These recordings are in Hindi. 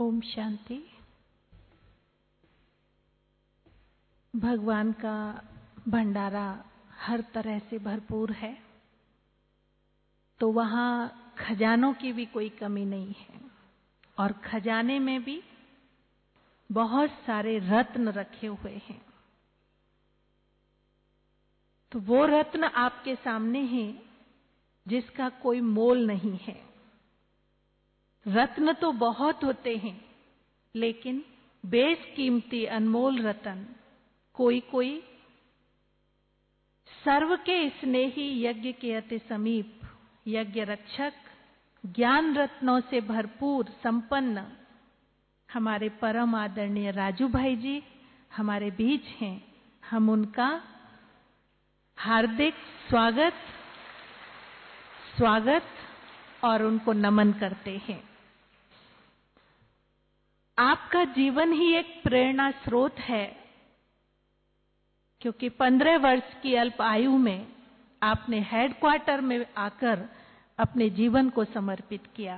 ओम शांति। भगवान का भंडारा हर तरह से भरपूर है, तो वहाँ खजानों की भी कोई कमी नहीं है। और खजाने में भी बहुत सारे रत्न रखे हुए हैं। तो वो रत्न आपके सामने हैं जिसका कोई मोल नहीं है। रत्न तो बहुत होते हैं, लेकिन बेशकीमती अनमोल रत्न कोई कोई सर्व के स्नेही यज्ञ के अति समीप यज्ञ रक्षक ज्ञान रत्नों से भरपूर संपन्न हमारे परम आदरणीय राजू भाई जी हमारे बीच हैं। हम उनका हार्दिक स्वागत और उनको नमन करते हैं। आपका जीवन ही एक प्रेरणा स्रोत है, क्योंकि 15 वर्ष की अल्प आयु में आपने हेडक्वार्टर में आकर अपने जीवन को समर्पित किया।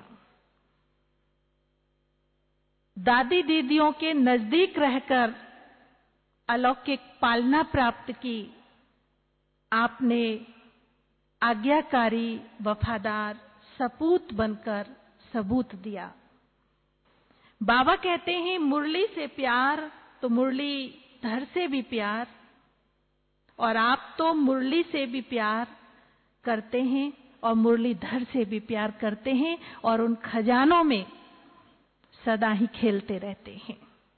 दादी दीदियों के नजदीक रहकर अलौकिक पालना प्राप्त की। आपने आज्ञाकारी, वफादार सपूत बनकर सबूत दिया। बाबा कहते हैं मुरली से प्यार तो मुरलीधर से भी प्यार, और आप तो मुरली से भी प्यार करते हैं और मुरलीधर से भी प्यार करते हैं, और उन खजानों में सदा ही खेलते रहते हैं।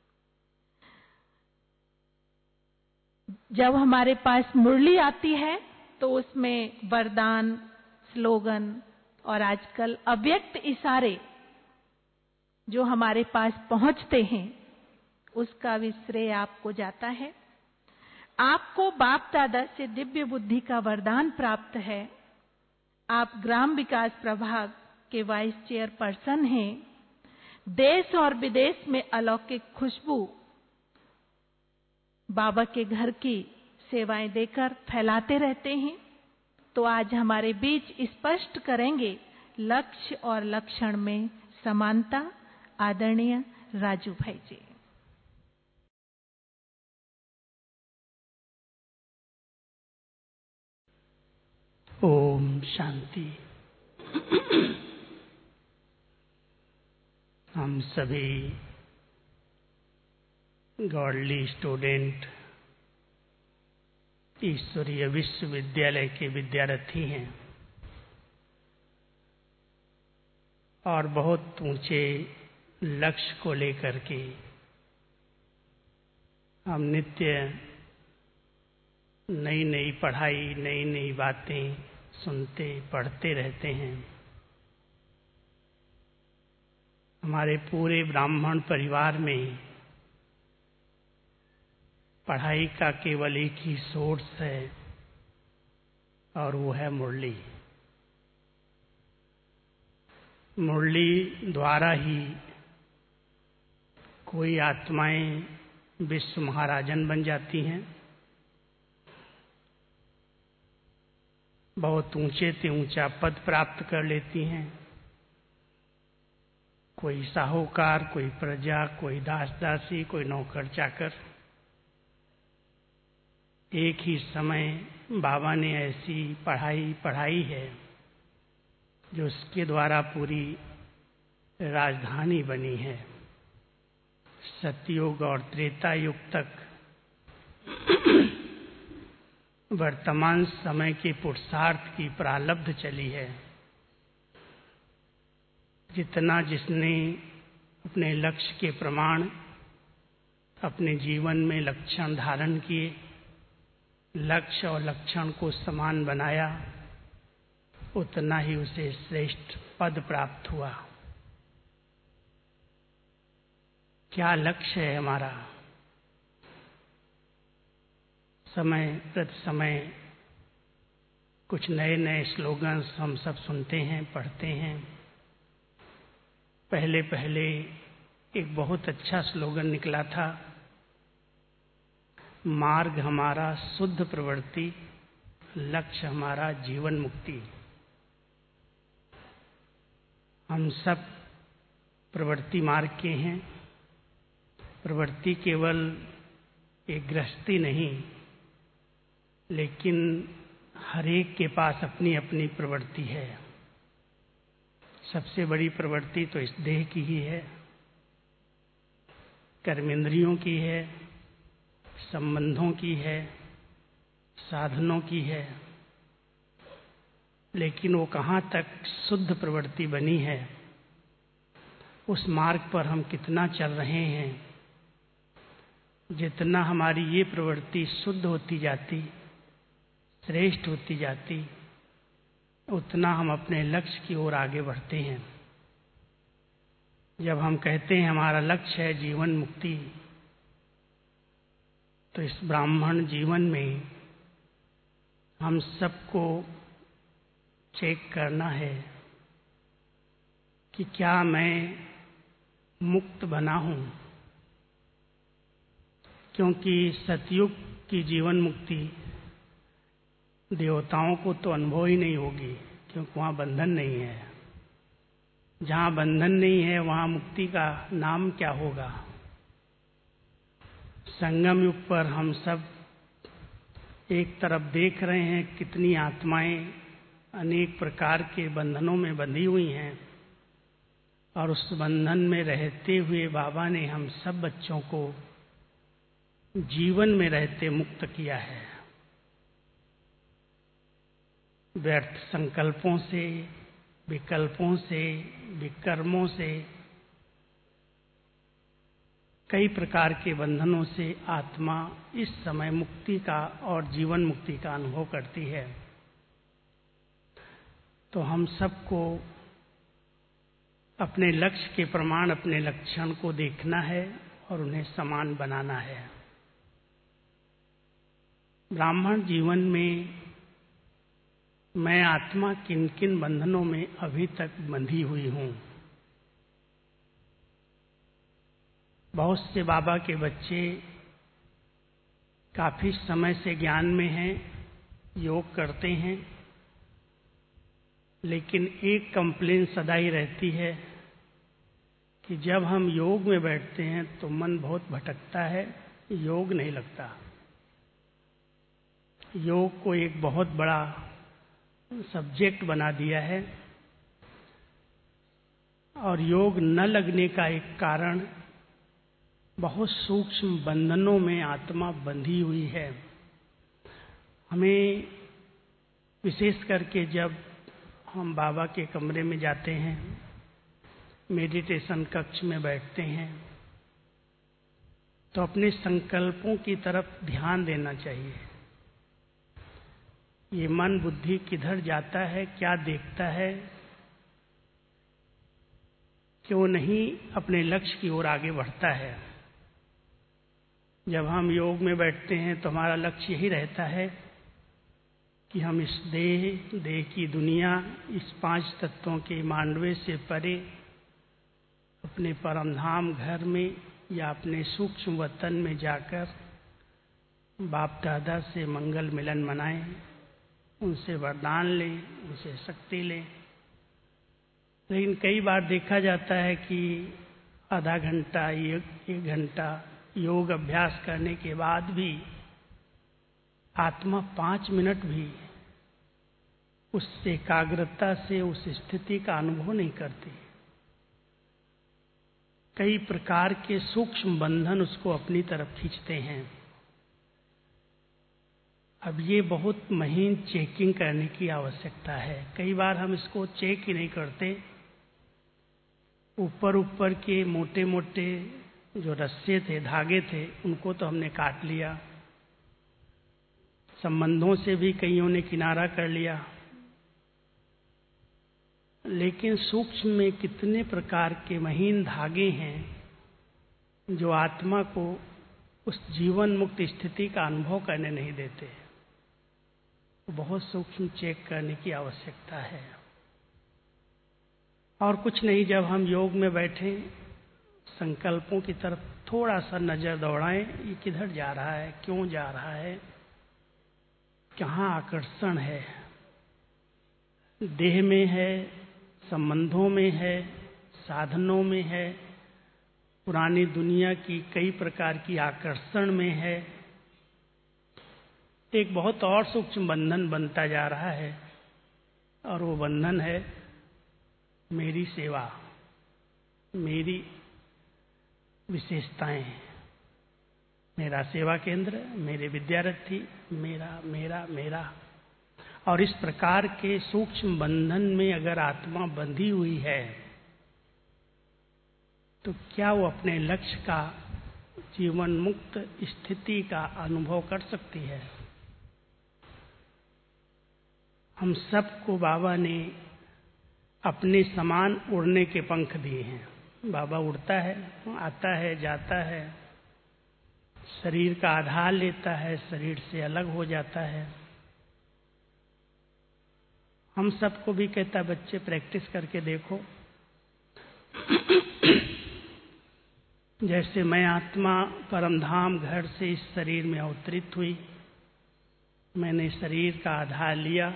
जब हमारे पास मुरली आती है तो उसमें वरदान, स्लोगन और आजकल अव्यक्त इशारे जो हमारे पास पहुंचते हैं, उसका भी श्रेय आपको जाता है। आपको बाप दादा से दिव्य बुद्धि का वरदान प्राप्त है। आप ग्राम विकास प्रभाग के वाइस चेयरपर्सन हैं। देश और विदेश में अलौकिक खुशबू बाबा के घर की सेवाएं देकर फैलाते रहते हैं। तो आज हमारे बीच स्पष्ट करेंगे लक्ष्य और लक्षण में समानता आदरणीय राजू भाई जी। ओम शांति। हम सभी गॉडली स्टूडेंट ईश्वरीय विश्वविद्यालय के विद्यार्थी हैं और बहुत ऊंचे लक्ष्य को लेकर के हम नित्य नई नई पढ़ाई, नई नई बातें सुनते पढ़ते रहते हैं। हमारे पूरे ब्राह्मण परिवार में पढ़ाई का केवल एक ही सोर्स है, और वो है मुरली। मुरली द्वारा ही कोई आत्माएं विश्व महाराजन बन जाती हैं, बहुत ऊंचे से ऊंचा पद प्राप्त कर लेती हैं। कोई साहूकार, कोई प्रजा, कोई दास दासी, कोई नौकर चाकर। एक ही समय बाबा ने ऐसी पढ़ाई है जो उसके द्वारा पूरी राजधानी बनी है। सतयुग और त्रेता युग तक वर्तमान समय के पुरुषार्थ की प्रारब्ध चली है। जितना जिसने अपने लक्ष्य के प्रमाण अपने जीवन में लक्षण धारण किए, लक्ष्य और लक्षण को समान बनाया, उतना ही उसे श्रेष्ठ पद प्राप्त हुआ। क्या लक्ष्य है हमारा? समय प्रति समय कुछ नए नए स्लोगन्स हम सब सुनते हैं, पढ़ते हैं। पहले एक बहुत अच्छा स्लोगन निकला था, मार्ग हमारा शुद्ध प्रवृत्ति, लक्ष्य हमारा जीवन मुक्ति। हम सब प्रवृत्ति मार्ग के हैं। प्रवृत्ति केवल एक गृहस्थी नहीं, लेकिन हर एक के पास अपनी अपनी प्रवृत्ति है। सबसे बड़ी प्रवृत्ति तो इस देह की ही है, कर्मेंद्रियों की है, संबंधों की है, साधनों की है। लेकिन वो कहाँ तक शुद्ध प्रवृत्ति बनी है, उस मार्ग पर हम कितना चल रहे हैं। जितना हमारी ये प्रवृत्ति शुद्ध होती जाती, श्रेष्ठ होती जाती, उतना हम अपने लक्ष्य की ओर आगे बढ़ते हैं। जब हम कहते हैं हमारा लक्ष्य है जीवन मुक्ति, तो इस ब्राह्मण जीवन में हम सबको चेक करना है कि क्या मैं मुक्त बना हूं। क्योंकि सतयुग की जीवन मुक्ति देवताओं को तो अनुभव ही नहीं होगी, क्योंकि वहां बंधन नहीं है। जहां बंधन नहीं है वहां मुक्ति का नाम क्या होगा। संगम युग पर हम सब एक तरफ देख रहे हैं कितनी आत्माएं अनेक प्रकार के बंधनों में बंधी हुई हैं, और उस बंधन में रहते हुए बाबा ने हम सब बच्चों को जीवन में रहते मुक्त किया है। व्यर्थ संकल्पों से, विकल्पों से, विकर्मों से, कई प्रकार के बंधनों से आत्मा इस समय मुक्ति का और जीवन मुक्ति का अनुभव करती है। तो हम सबको अपने लक्ष्य के प्रमाण, अपने लक्षण को देखना है और उन्हें समान बनाना है। ब्राह्मण जीवन में मैं आत्मा किन किन बंधनों में अभी तक बंधी हुई हूं। बहुत से बाबा के बच्चे काफी समय से ज्ञान में हैं, योग करते हैं, लेकिन एक कंप्लेन सदा ही रहती है कि जब हम योग में बैठते हैं तो मन बहुत भटकता है, योग नहीं लगता। योग को एक बहुत बड़ा सब्जेक्ट बना दिया है, और योग न लगने का एक कारण बहुत सूक्ष्म बंधनों में आत्मा बंधी हुई है। हमें विशेष करके जब हम बाबा के कमरे में जाते हैं, मेडिटेशन कक्ष में बैठते हैं, तो अपने संकल्पों की तरफ ध्यान देना चाहिए। ये मन बुद्धि किधर जाता है, क्या देखता है, क्यों नहीं अपने लक्ष्य की ओर आगे बढ़ता है। जब हम योग में बैठते हैं तो हमारा लक्ष्य यही रहता है कि हम इस देह की दुनिया, इस 5 तत्वों के मांडवे से परे अपने परम धाम घर में या अपने सूक्ष्म वतन में जाकर बाप दादा से मंगल मिलन मनाएं, उनसे वरदान लें, उनसे शक्ति लें। लेकिन कई बार देखा जाता है कि आधा घंटा, 1 घंटा योग अभ्यास करने के बाद भी आत्मा 5 मिनट भी उस एकाग्रता से उस स्थिति का अनुभव नहीं करती। कई प्रकार के सूक्ष्म बंधन उसको अपनी तरफ खींचते हैं। अब ये बहुत महीन चेकिंग करने की आवश्यकता है। कई बार हम इसको चेक ही नहीं करते। ऊपर के मोटे मोटे जो रस्से थे, धागे थे, उनको तो हमने काट लिया, संबंधों से भी कईयों ने किनारा कर लिया, लेकिन सूक्ष्म में कितने प्रकार के महीन धागे हैं जो आत्मा को उस जीवन मुक्त स्थिति का अनुभव करने नहीं देते। बहुत सूक्ष्म चेक करने की आवश्यकता है। और कुछ नहीं, जब हम योग में बैठे संकल्पों की तरफ थोड़ा सा नजर दौड़ाएं, ये किधर जा रहा है, क्यों जा रहा है, कहाँ आकर्षण है, देह में है, संबंधों में है, साधनों में है, पुरानी दुनिया की कई प्रकार की आकर्षण में है। एक बहुत और सूक्ष्म बंधन बनता जा रहा है, और वो बंधन है मेरी सेवा, मेरी विशेषताएं, मेरा सेवा केंद्र, मेरे विद्यार्थी, मेरा मेरा मेरा। और इस प्रकार के सूक्ष्म बंधन में अगर आत्मा बंधी हुई है तो क्या वो अपने लक्ष्य का जीवन मुक्त स्थिति का अनुभव कर सकती है? हम सबको बाबा ने अपने समान उड़ने के पंख दिए हैं। बाबा उड़ता है, आता है, जाता है, शरीर का आधार लेता है, शरीर से अलग हो जाता है। हम सबको भी कहता है बच्चे प्रैक्टिस करके देखो। जैसे मैं आत्मा परमधाम घर से इस शरीर में अवतरित हुई, मैंने शरीर का आधार लिया,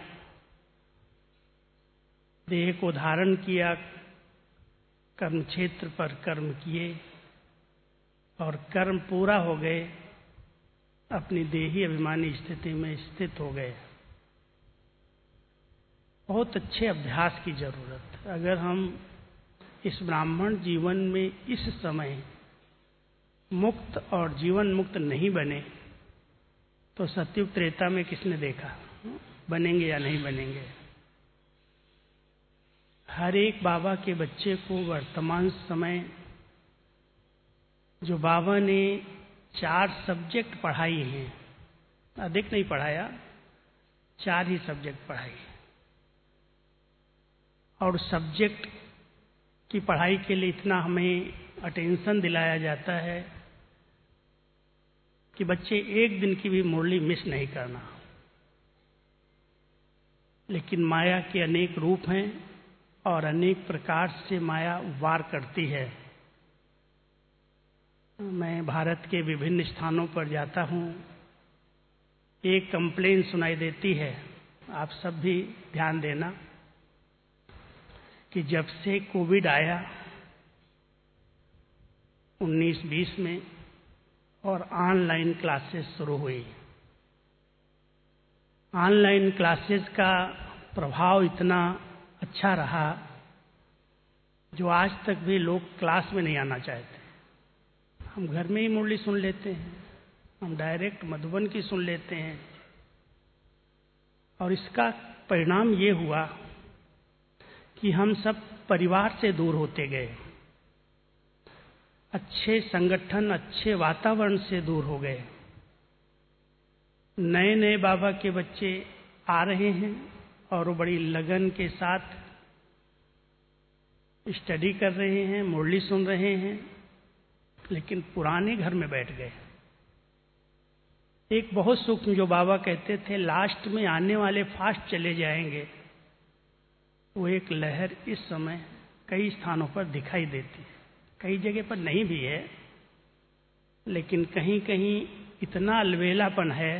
देह को धारण किया, कर्म क्षेत्र पर कर्म किए, और कर्म पूरा हो गए, अपनी देही अभिमानी स्थिति में स्थित हो गए। बहुत अच्छे अभ्यास की जरूरत। अगर हम इस ब्राह्मण जीवन में इस समय मुक्त और जीवन मुक्त नहीं बने तो सतयुग त्रेता में किसने देखा? बनेंगे या नहीं बनेंगे? हर एक बाबा के बच्चे को वर्तमान समय जो बाबा ने 4 सब्जेक्ट पढ़ाई हैं, अधिक नहीं पढ़ाया, 4 ही सब्जेक्ट पढ़ाई, और सब्जेक्ट की पढ़ाई के लिए इतना हमें अटेंशन दिलाया जाता है कि बच्चे एक दिन की भी मुरली मिस नहीं करना। लेकिन माया के अनेक रूप हैं और अनेक प्रकार से माया वार करती है। मैं भारत के विभिन्न स्थानों पर जाता हूँ, एक कंप्लेन सुनाई देती है, आप सब भी ध्यान देना, कि जब से कोविड आया 19-20 में और ऑनलाइन क्लासेस शुरू हुई, ऑनलाइन क्लासेस का प्रभाव इतना अच्छा रहा जो आज तक भी लोग क्लास में नहीं आना चाहते। हम घर में ही मुरली सुन लेते हैं, हम डायरेक्ट मधुबन की सुन लेते हैं, और इसका परिणाम ये हुआ कि हम सब परिवार से दूर होते गए, अच्छे संगठन, अच्छे वातावरण से दूर हो गए। नए नए बाबा के बच्चे आ रहे हैं और वो बड़ी लगन के साथ स्टडी कर रहे हैं, मुरली सुन रहे हैं, लेकिन पुराने घर में बैठ गए। एक बहुत सूक्ष्म जो बाबा कहते थे, लास्ट में आने वाले फास्ट चले जाएंगे, वो एक लहर इस समय कई स्थानों पर दिखाई देती है। कई जगह पर नहीं भी है, लेकिन कहीं कहीं इतना अलबेलापन है,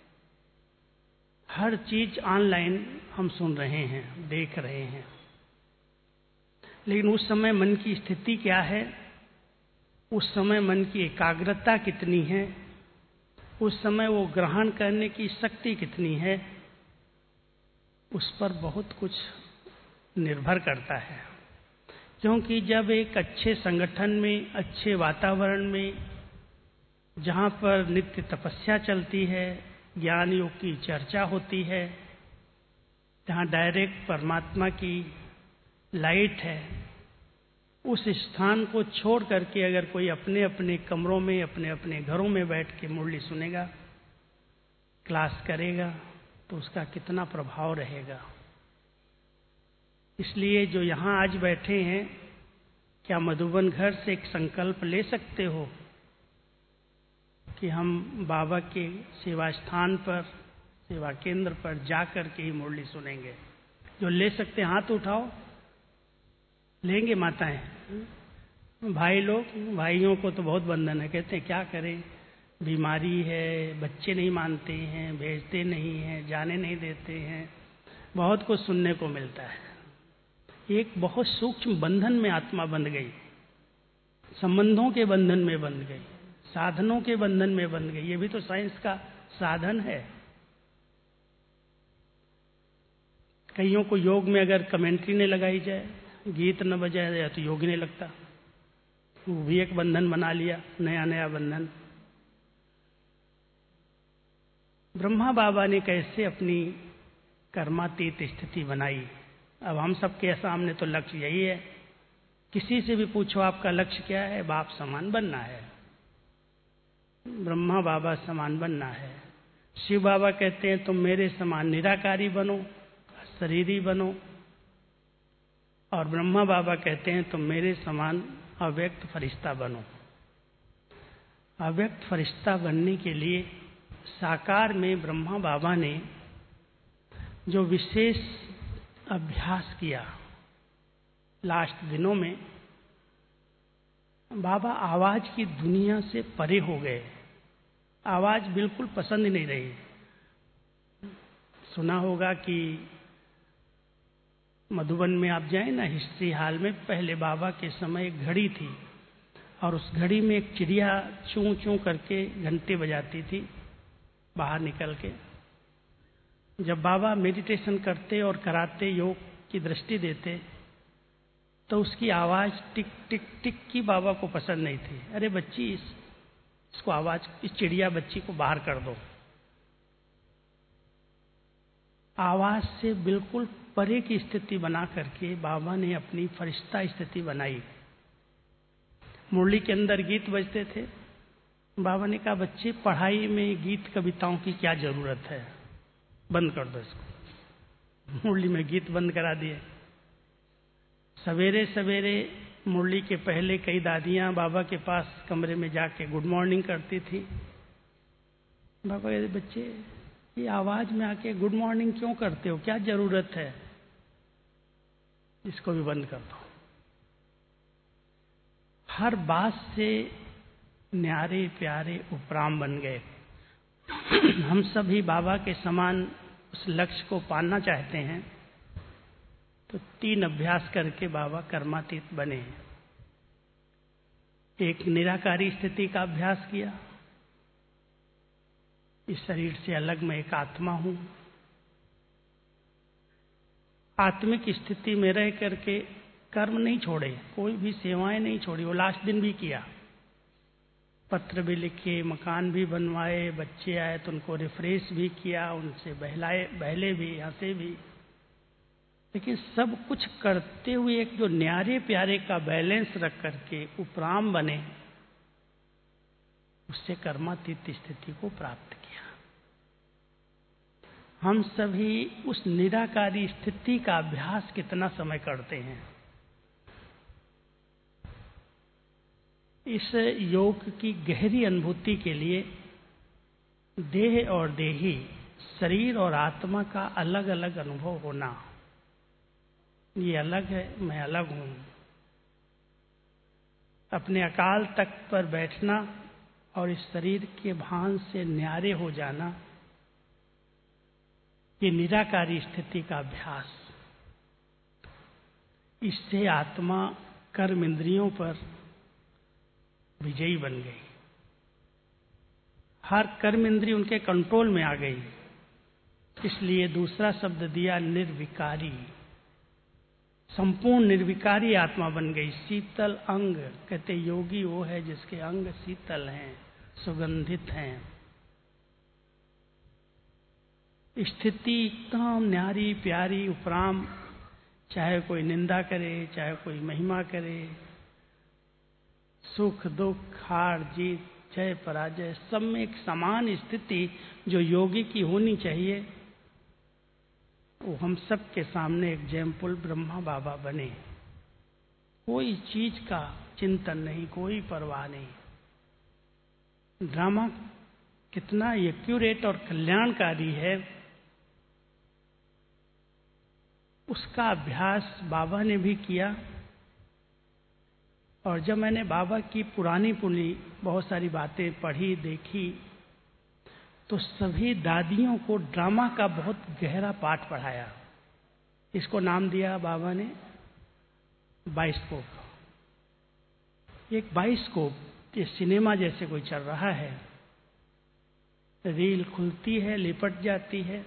हर चीज ऑनलाइन हम सुन रहे हैं, देख रहे हैं। लेकिन उस समय मन की स्थिति क्या है, उस समय मन की एकाग्रता कितनी है, उस समय वो ग्रहण करने की शक्ति कितनी है, उस पर बहुत कुछ निर्भर करता है। क्योंकि जब एक अच्छे संगठन में, अच्छे वातावरण में, जहाँ पर नित्य तपस्या चलती है, ज्ञान योग की चर्चा होती है, जहाँ डायरेक्ट परमात्मा की लाइट है, उस स्थान को छोड़ करके अगर कोई अपने अपने कमरों में, अपने अपने घरों में बैठ के मुरली सुनेगा, क्लास करेगा, तो उसका कितना प्रभाव रहेगा। इसलिए जो यहाँ आज बैठे हैं, क्या मधुबन घर से एक संकल्प ले सकते हो कि हम बाबा के सेवा स्थान पर, सेवा केंद्र पर जाकर के ही मुरली सुनेंगे? जो ले सकते हाथ उठाओ। लेंगे माताएं? भाई लोग, भाइयों को तो बहुत बंधन है, कहते हैं क्या करें, बीमारी है, बच्चे नहीं मानते हैं, भेजते नहीं हैं, जाने नहीं देते हैं, बहुत कुछ सुनने को मिलता है। एक बहुत सूक्ष्म बंधन में आत्मा बंध गई, संबंधों के बंधन में बंध गई, साधनों के बंधन में बंध गई। ये भी तो साइंस का साधन है। कईयों को योग में अगर कमेंट्री न लगाई जाए, गीत न बजाया जाए तो योग ही नहीं लगता। वो भी एक बंधन बना लिया, नया नया बंधन। ब्रह्मा बाबा ने कैसे अपनी कर्मातीत स्थिति बनाई। अब हम सबके सामने तो लक्ष्य यही है। किसी से भी पूछो आपका लक्ष्य क्या है, बाप समान बनना है, ब्रह्मा बाबा समान बनना है। शिव बाबा कहते हैं तुम मेरे समान निराकारी बनो, शरीरी बनो, और ब्रह्मा बाबा कहते हैं तुम मेरे समान अव्यक्त फरिश्ता बनो। अव्यक्त फरिश्ता बनने के लिए साकार में ब्रह्मा बाबा ने जो विशेष अभ्यास किया, लास्ट दिनों में बाबा आवाज की दुनिया से परे हो गए। आवाज बिल्कुल पसंद नहीं रही। सुना होगा कि मधुबन में आप जाएं ना, हिस्ट्री हॉल में, पहले बाबा के समय एक घड़ी थी और उस घड़ी में एक चिड़िया चूं चूं करके घंटे बजाती थी बाहर निकल के। जब बाबा मेडिटेशन करते और कराते, योग की दृष्टि देते, तो उसकी आवाज टिक टिक टिक की बाबा को पसंद नहीं थी। अरे बच्ची, इसको आवाज, इस चिड़िया बच्ची को बाहर कर दो। आवाज से बिल्कुल परे की स्थिति बना करके बाबा ने अपनी फरिश्ता स्थिति बनाई। मुरली के अंदर गीत बजते थे। बाबा ने कहा बच्चे, पढ़ाई में गीत कविताओं की क्या जरूरत है, बंद कर दो इसको। मुरली में गीत बंद करा दिए। सवेरे सवेरे मुरली के पहले कई दादियां बाबा के पास कमरे में जाके गुड मॉर्निंग करती थी। बाबा कहते बच्चे, ये आवाज में आके गुड मॉर्निंग क्यों करते हो, क्या जरूरत है, इसको भी बंद कर दो। हर बात से न्यारे प्यारे उपराम बन गए। हम सभी बाबा के समान उस लक्ष्य को पाना चाहते हैं, तो 3 अभ्यास करके बाबा कर्मातीत बने। एक निराकारी स्थिति का अभ्यास किया, इस शरीर से अलग मैं एक आत्मा हूं। आत्मिक स्थिति में रह करके कर्म नहीं छोड़े, कोई भी सेवाएं नहीं छोड़ी। वो लास्ट दिन भी किया, पत्र भी लिखे, मकान भी बनवाए, बच्चे आए तो उनको रिफ्रेश भी किया, उनसे बहले भी, हंसे भी। लेकिन सब कुछ करते हुए एक जो न्यारे प्यारे का बैलेंस रख करके उपराम बने, उससे कर्मातीत स्थिति को प्राप्त किया। हम सभी उस निराकारी स्थिति का अभ्यास कितना समय करते हैं। इस योग की गहरी अनुभूति के लिए देह और देही, शरीर और आत्मा का अलग अलग अनुभव होना, ये अलग है, मैं अलग हूं। अपने अकाल तख्त पर बैठना और इस शरीर के भान से न्यारे हो जाना, ये निराकारी स्थिति का अभ्यास। इससे आत्मा कर्म इंद्रियों पर विजयी बन गई। हर कर्म इंद्रिय उनके कंट्रोल में आ गई। इसलिए दूसरा शब्द दिया निर्विकारी। संपूर्ण निर्विकारी आत्मा बन गई। शीतल अंग, कहते योगी वो है जिसके अंग शीतल हैं, सुगंधित हैं। स्थिति एकदम न्यारी प्यारी उपराम, चाहे कोई निंदा करे, चाहे कोई महिमा करे, सुख दुख, हार जीत, जय पराजय, सब में एक समान स्थिति जो योगी की होनी चाहिए, वो हम सब के सामने एक एग्जाम्पल ब्रह्मा बाबा बने। कोई चीज का चिंतन नहीं, कोई परवाह नहीं। ड्रामा कितना एक्यूरेट और कल्याणकारी है, उसका अभ्यास बाबा ने भी किया। और जब मैंने बाबा की पुरानी बहुत सारी बातें पढ़ी, देखी, तो सभी दादियों को ड्रामा का बहुत गहरा पाठ पढ़ाया। इसको नाम दिया बाबा ने बाइस्कोप, एक बाइस्कोप के सिनेमा जैसे कोई चल रहा है। रील खुलती है, लिपट जाती है।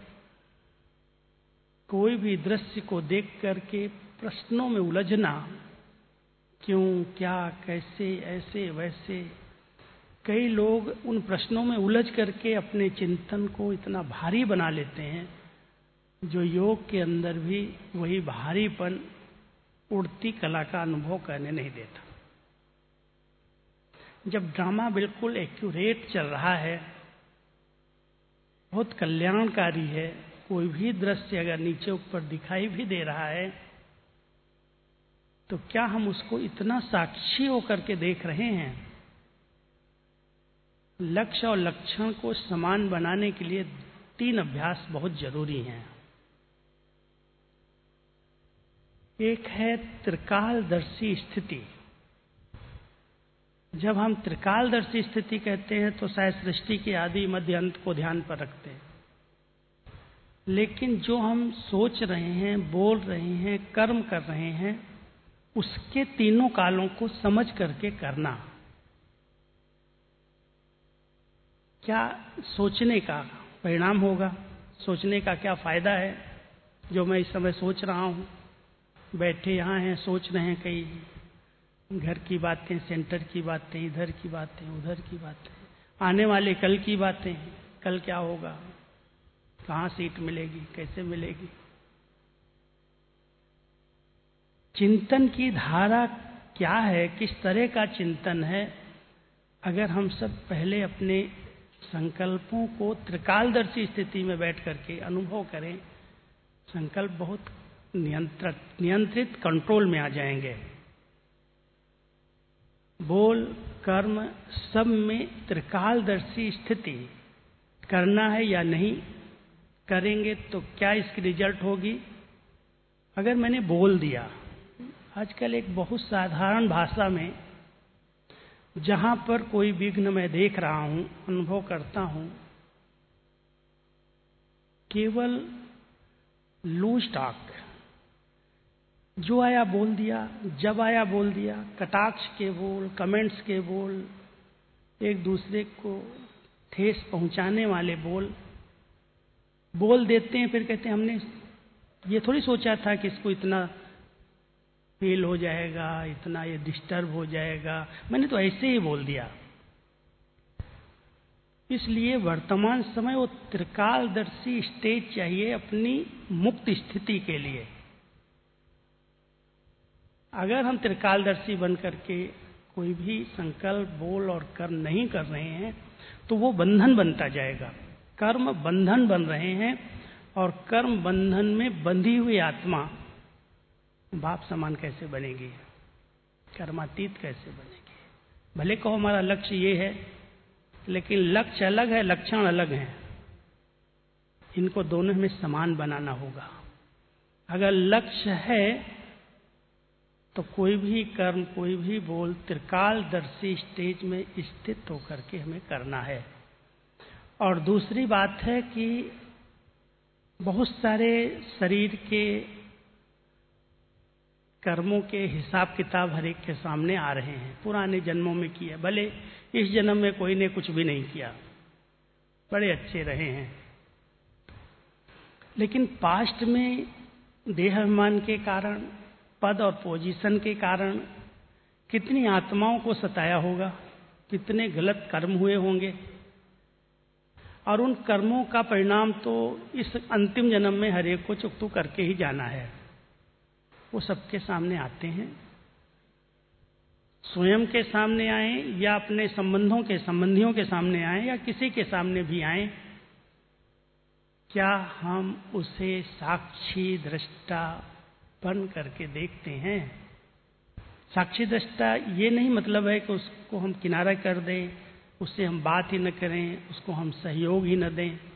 कोई भी दृश्य को देख करके प्रश्नों में उलझना, क्यों, क्या, कैसे, ऐसे वैसे। कई लोग उन प्रश्नों में उलझ करके अपने चिंतन को इतना भारी बना लेते हैं, जो योग के अंदर भी वही भारीपन उड़ती कला का अनुभव करने नहीं देता। जब ड्रामा बिल्कुल एक्यूरेट चल रहा है, बहुत कल्याणकारी है, कोई भी दृश्य अगर नीचे ऊपर दिखाई भी दे रहा है, तो क्या हम उसको इतना साक्षी होकर के देख रहे हैं? लक्ष्य और लक्षण को समान बनाने के लिए 3 अभ्यास बहुत जरूरी हैं। एक है त्रिकालदर्शी स्थिति। जब हम त्रिकालदर्शी स्थिति कहते हैं तो शायद सृष्टि के आदि मध्य अंत को ध्यान पर रखते हैं, लेकिन जो हम सोच रहे हैं, बोल रहे हैं, कर्म कर रहे हैं, उसके तीनों कालों को समझ करके करना। क्या सोचने का परिणाम होगा? सोचने का क्या फायदा है? जो मैं इस समय सोच रहा हूं, बैठे यहाँ हैं, सोच रहे हैं कई घर की बातें, सेंटर की बातें, इधर की बातें, उधर की बातें, आने वाले कल की बातें, कल क्या होगा, कहाँ सीट मिलेगी, कैसे मिलेगी। चिंतन की धारा क्या है, किस तरह का चिंतन है? अगर हम सब पहले अपने संकल्पों को त्रिकालदर्शी स्थिति में बैठ करके अनुभव करें, संकल्प बहुत नियंत्रित कंट्रोल में आ जाएंगे। बोल, कर्म सब में त्रिकालदर्शी स्थिति करना है या नहीं, करेंगे तो क्या इसकी रिजल्ट होगी? अगर मैंने बोल दिया, आजकल एक बहुत साधारण भाषा में, जहां पर कोई विघ्न मैं देख रहा हूं, अनुभव करता हूं, केवल लूज टॉक, जो आया बोल दिया, जब आया बोल दिया, कटाक्ष के बोल, कमेंट्स के बोल, एक दूसरे को ठेस पहुंचाने वाले बोल देते हैं, फिर कहते हैं हमने ये थोड़ी सोचा था कि इसको इतना फेल हो जाएगा, इतना ये डिस्टर्ब हो जाएगा, मैंने तो ऐसे ही बोल दिया। इसलिए वर्तमान समय वो त्रिकालदर्शी स्टेज चाहिए अपनी मुक्त स्थिति के लिए। अगर हम त्रिकालदर्शी बन करके कोई भी संकल्प, बोल और कर्म नहीं कर रहे हैं, तो वो बंधन बनता जाएगा। कर्म बंधन बन रहे हैं, और कर्म बंधन में बंधी हुई आत्मा बाप समान कैसे बनेगी, कर्मातीत कैसे बनेगी? भले कहो हमारा लक्ष्य ये है, लेकिन लक्ष्य अलग है, लक्षण अलग हैं। इनको दोनों में समान बनाना होगा। अगर लक्ष्य है तो कोई भी कर्म, कोई भी बोल त्रिकालदर्शी स्टेज में स्थित होकर के हमें करना है। और दूसरी बात है कि बहुत सारे शरीर के कर्मों के हिसाब किताब हर एक के सामने आ रहे हैं, पुराने जन्मों में किया, भले इस जन्म में कोई ने कुछ भी नहीं किया, बड़े अच्छे रहे हैं, लेकिन पास्ट में देहाभिमान के कारण, पद और पोजीशन के कारण कितनी आत्माओं को सताया होगा, कितने गलत कर्म हुए होंगे, और उन कर्मों का परिणाम तो इस अंतिम जन्म में हर एक को चुकतू करके ही जाना है। वो सबके सामने आते हैं, स्वयं के सामने आए या अपने संबंधियों के सामने आए या किसी के सामने भी आए, क्या हम उसे साक्षी दृष्टा बन करके देखते हैं? साक्षी दृष्टा ये नहीं मतलब है कि उसको हम किनारा कर दें, उससे हम बात ही न करें, उसको हम सहयोग ही न दें,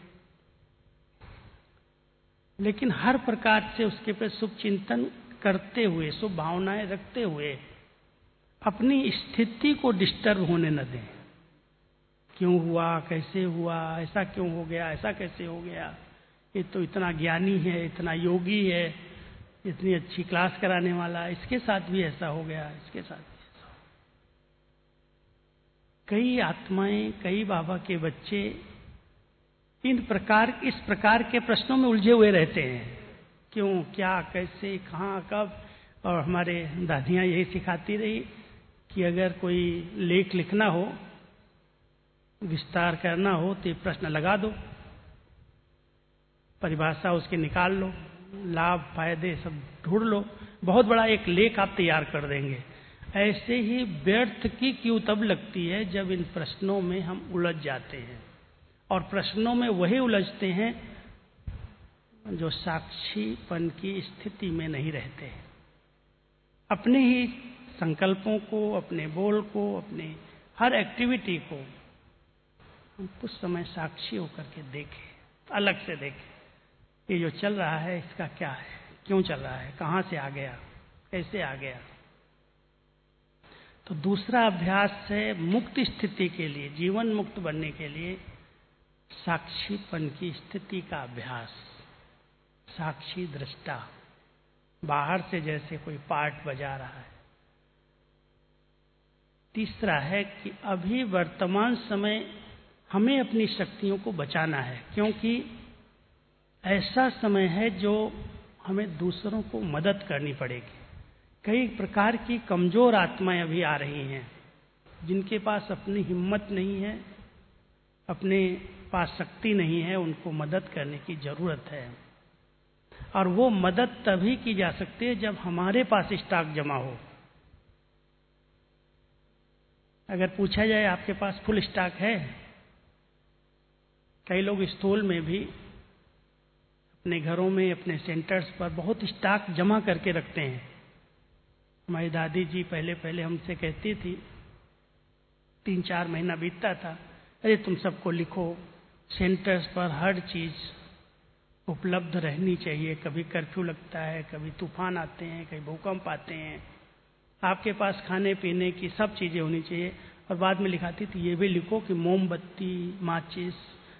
लेकिन हर प्रकार से उसके पर शुभ चिंतन करते हुए, शुभ भावनाएं रखते हुए अपनी स्थिति को डिस्टर्ब होने न दें। क्यों हुआ, कैसे हुआ, ऐसा क्यों हो गया, ऐसा कैसे हो गया, ये तो इतना ज्ञानी है, इतना योगी है, इतनी अच्छी क्लास कराने वाला, इसके साथ भी ऐसा हो गया, इसके साथ भी ऐसा हो गया। कई आत्माएं, कई बाबा के बच्चे इस प्रकार के प्रश्नों में उलझे हुए रहते हैं। क्यों, क्या, कैसे, कहाँ, कब। और हमारे दादियाँ यही सिखाती रही कि अगर कोई लेख लिखना हो, विस्तार करना हो, तो ये प्रश्न लगा दो, परिभाषा उसके निकाल लो, लाभ फायदे सब ढूंढ लो, बहुत बड़ा एक लेख आप तैयार कर देंगे। ऐसे ही व्यर्थ की क्यों तब लगती है जब इन प्रश्नों में हम उलझ जाते हैं। और प्रश्नों में वही उलझते हैं जो साक्षीपन की स्थिति में नहीं रहते। अपने ही संकल्पों को, अपने बोल को, अपने हर एक्टिविटी को हम कुछ समय साक्षी होकर के देखें, अलग से देखें। ये जो चल रहा है इसका क्या है, क्यों चल रहा है, कहाँ से आ गया, कैसे आ गया। तो दूसरा अभ्यास है मुक्त स्थिति के लिए, जीवन मुक्त बनने के लिए साक्षीपन की स्थिति का अभ्यास। साक्षी दृष्टा, बाहर से जैसे कोई पार्ट बजा रहा है। तीसरा है कि अभी वर्तमान समय हमें अपनी शक्तियों को बचाना है, क्योंकि ऐसा समय है जो हमें दूसरों को मदद करनी पड़ेगी। कई प्रकार की कमजोर आत्माएं अभी आ रही हैं, जिनके पास अपनी हिम्मत नहीं है, अपने पास शक्ति नहीं है, उनको मदद करने की जरूरत है। और वो मदद तभी की जा सकती है जब हमारे पास स्टॉक जमा हो। अगर पूछा जाए आपके पास फुल स्टॉक है, कई लोग स्थूल में भी अपने घरों में, अपने सेंटर्स पर बहुत स्टॉक जमा करके रखते हैं। हमारी दादी जी पहले पहले हमसे कहती थी, 3-4 महीना बीतता था, अरे तुम सबको लिखो, सेंटर्स पर हर चीज उपलब्ध रहनी चाहिए। कभी कर्फ्यू लगता है, कभी तूफान आते हैं, कभी भूकंप आते हैं, आपके पास खाने पीने की सब चीजें होनी चाहिए। और बाद में लिखाती थी ये भी लिखो कि मोमबत्ती, माचिस,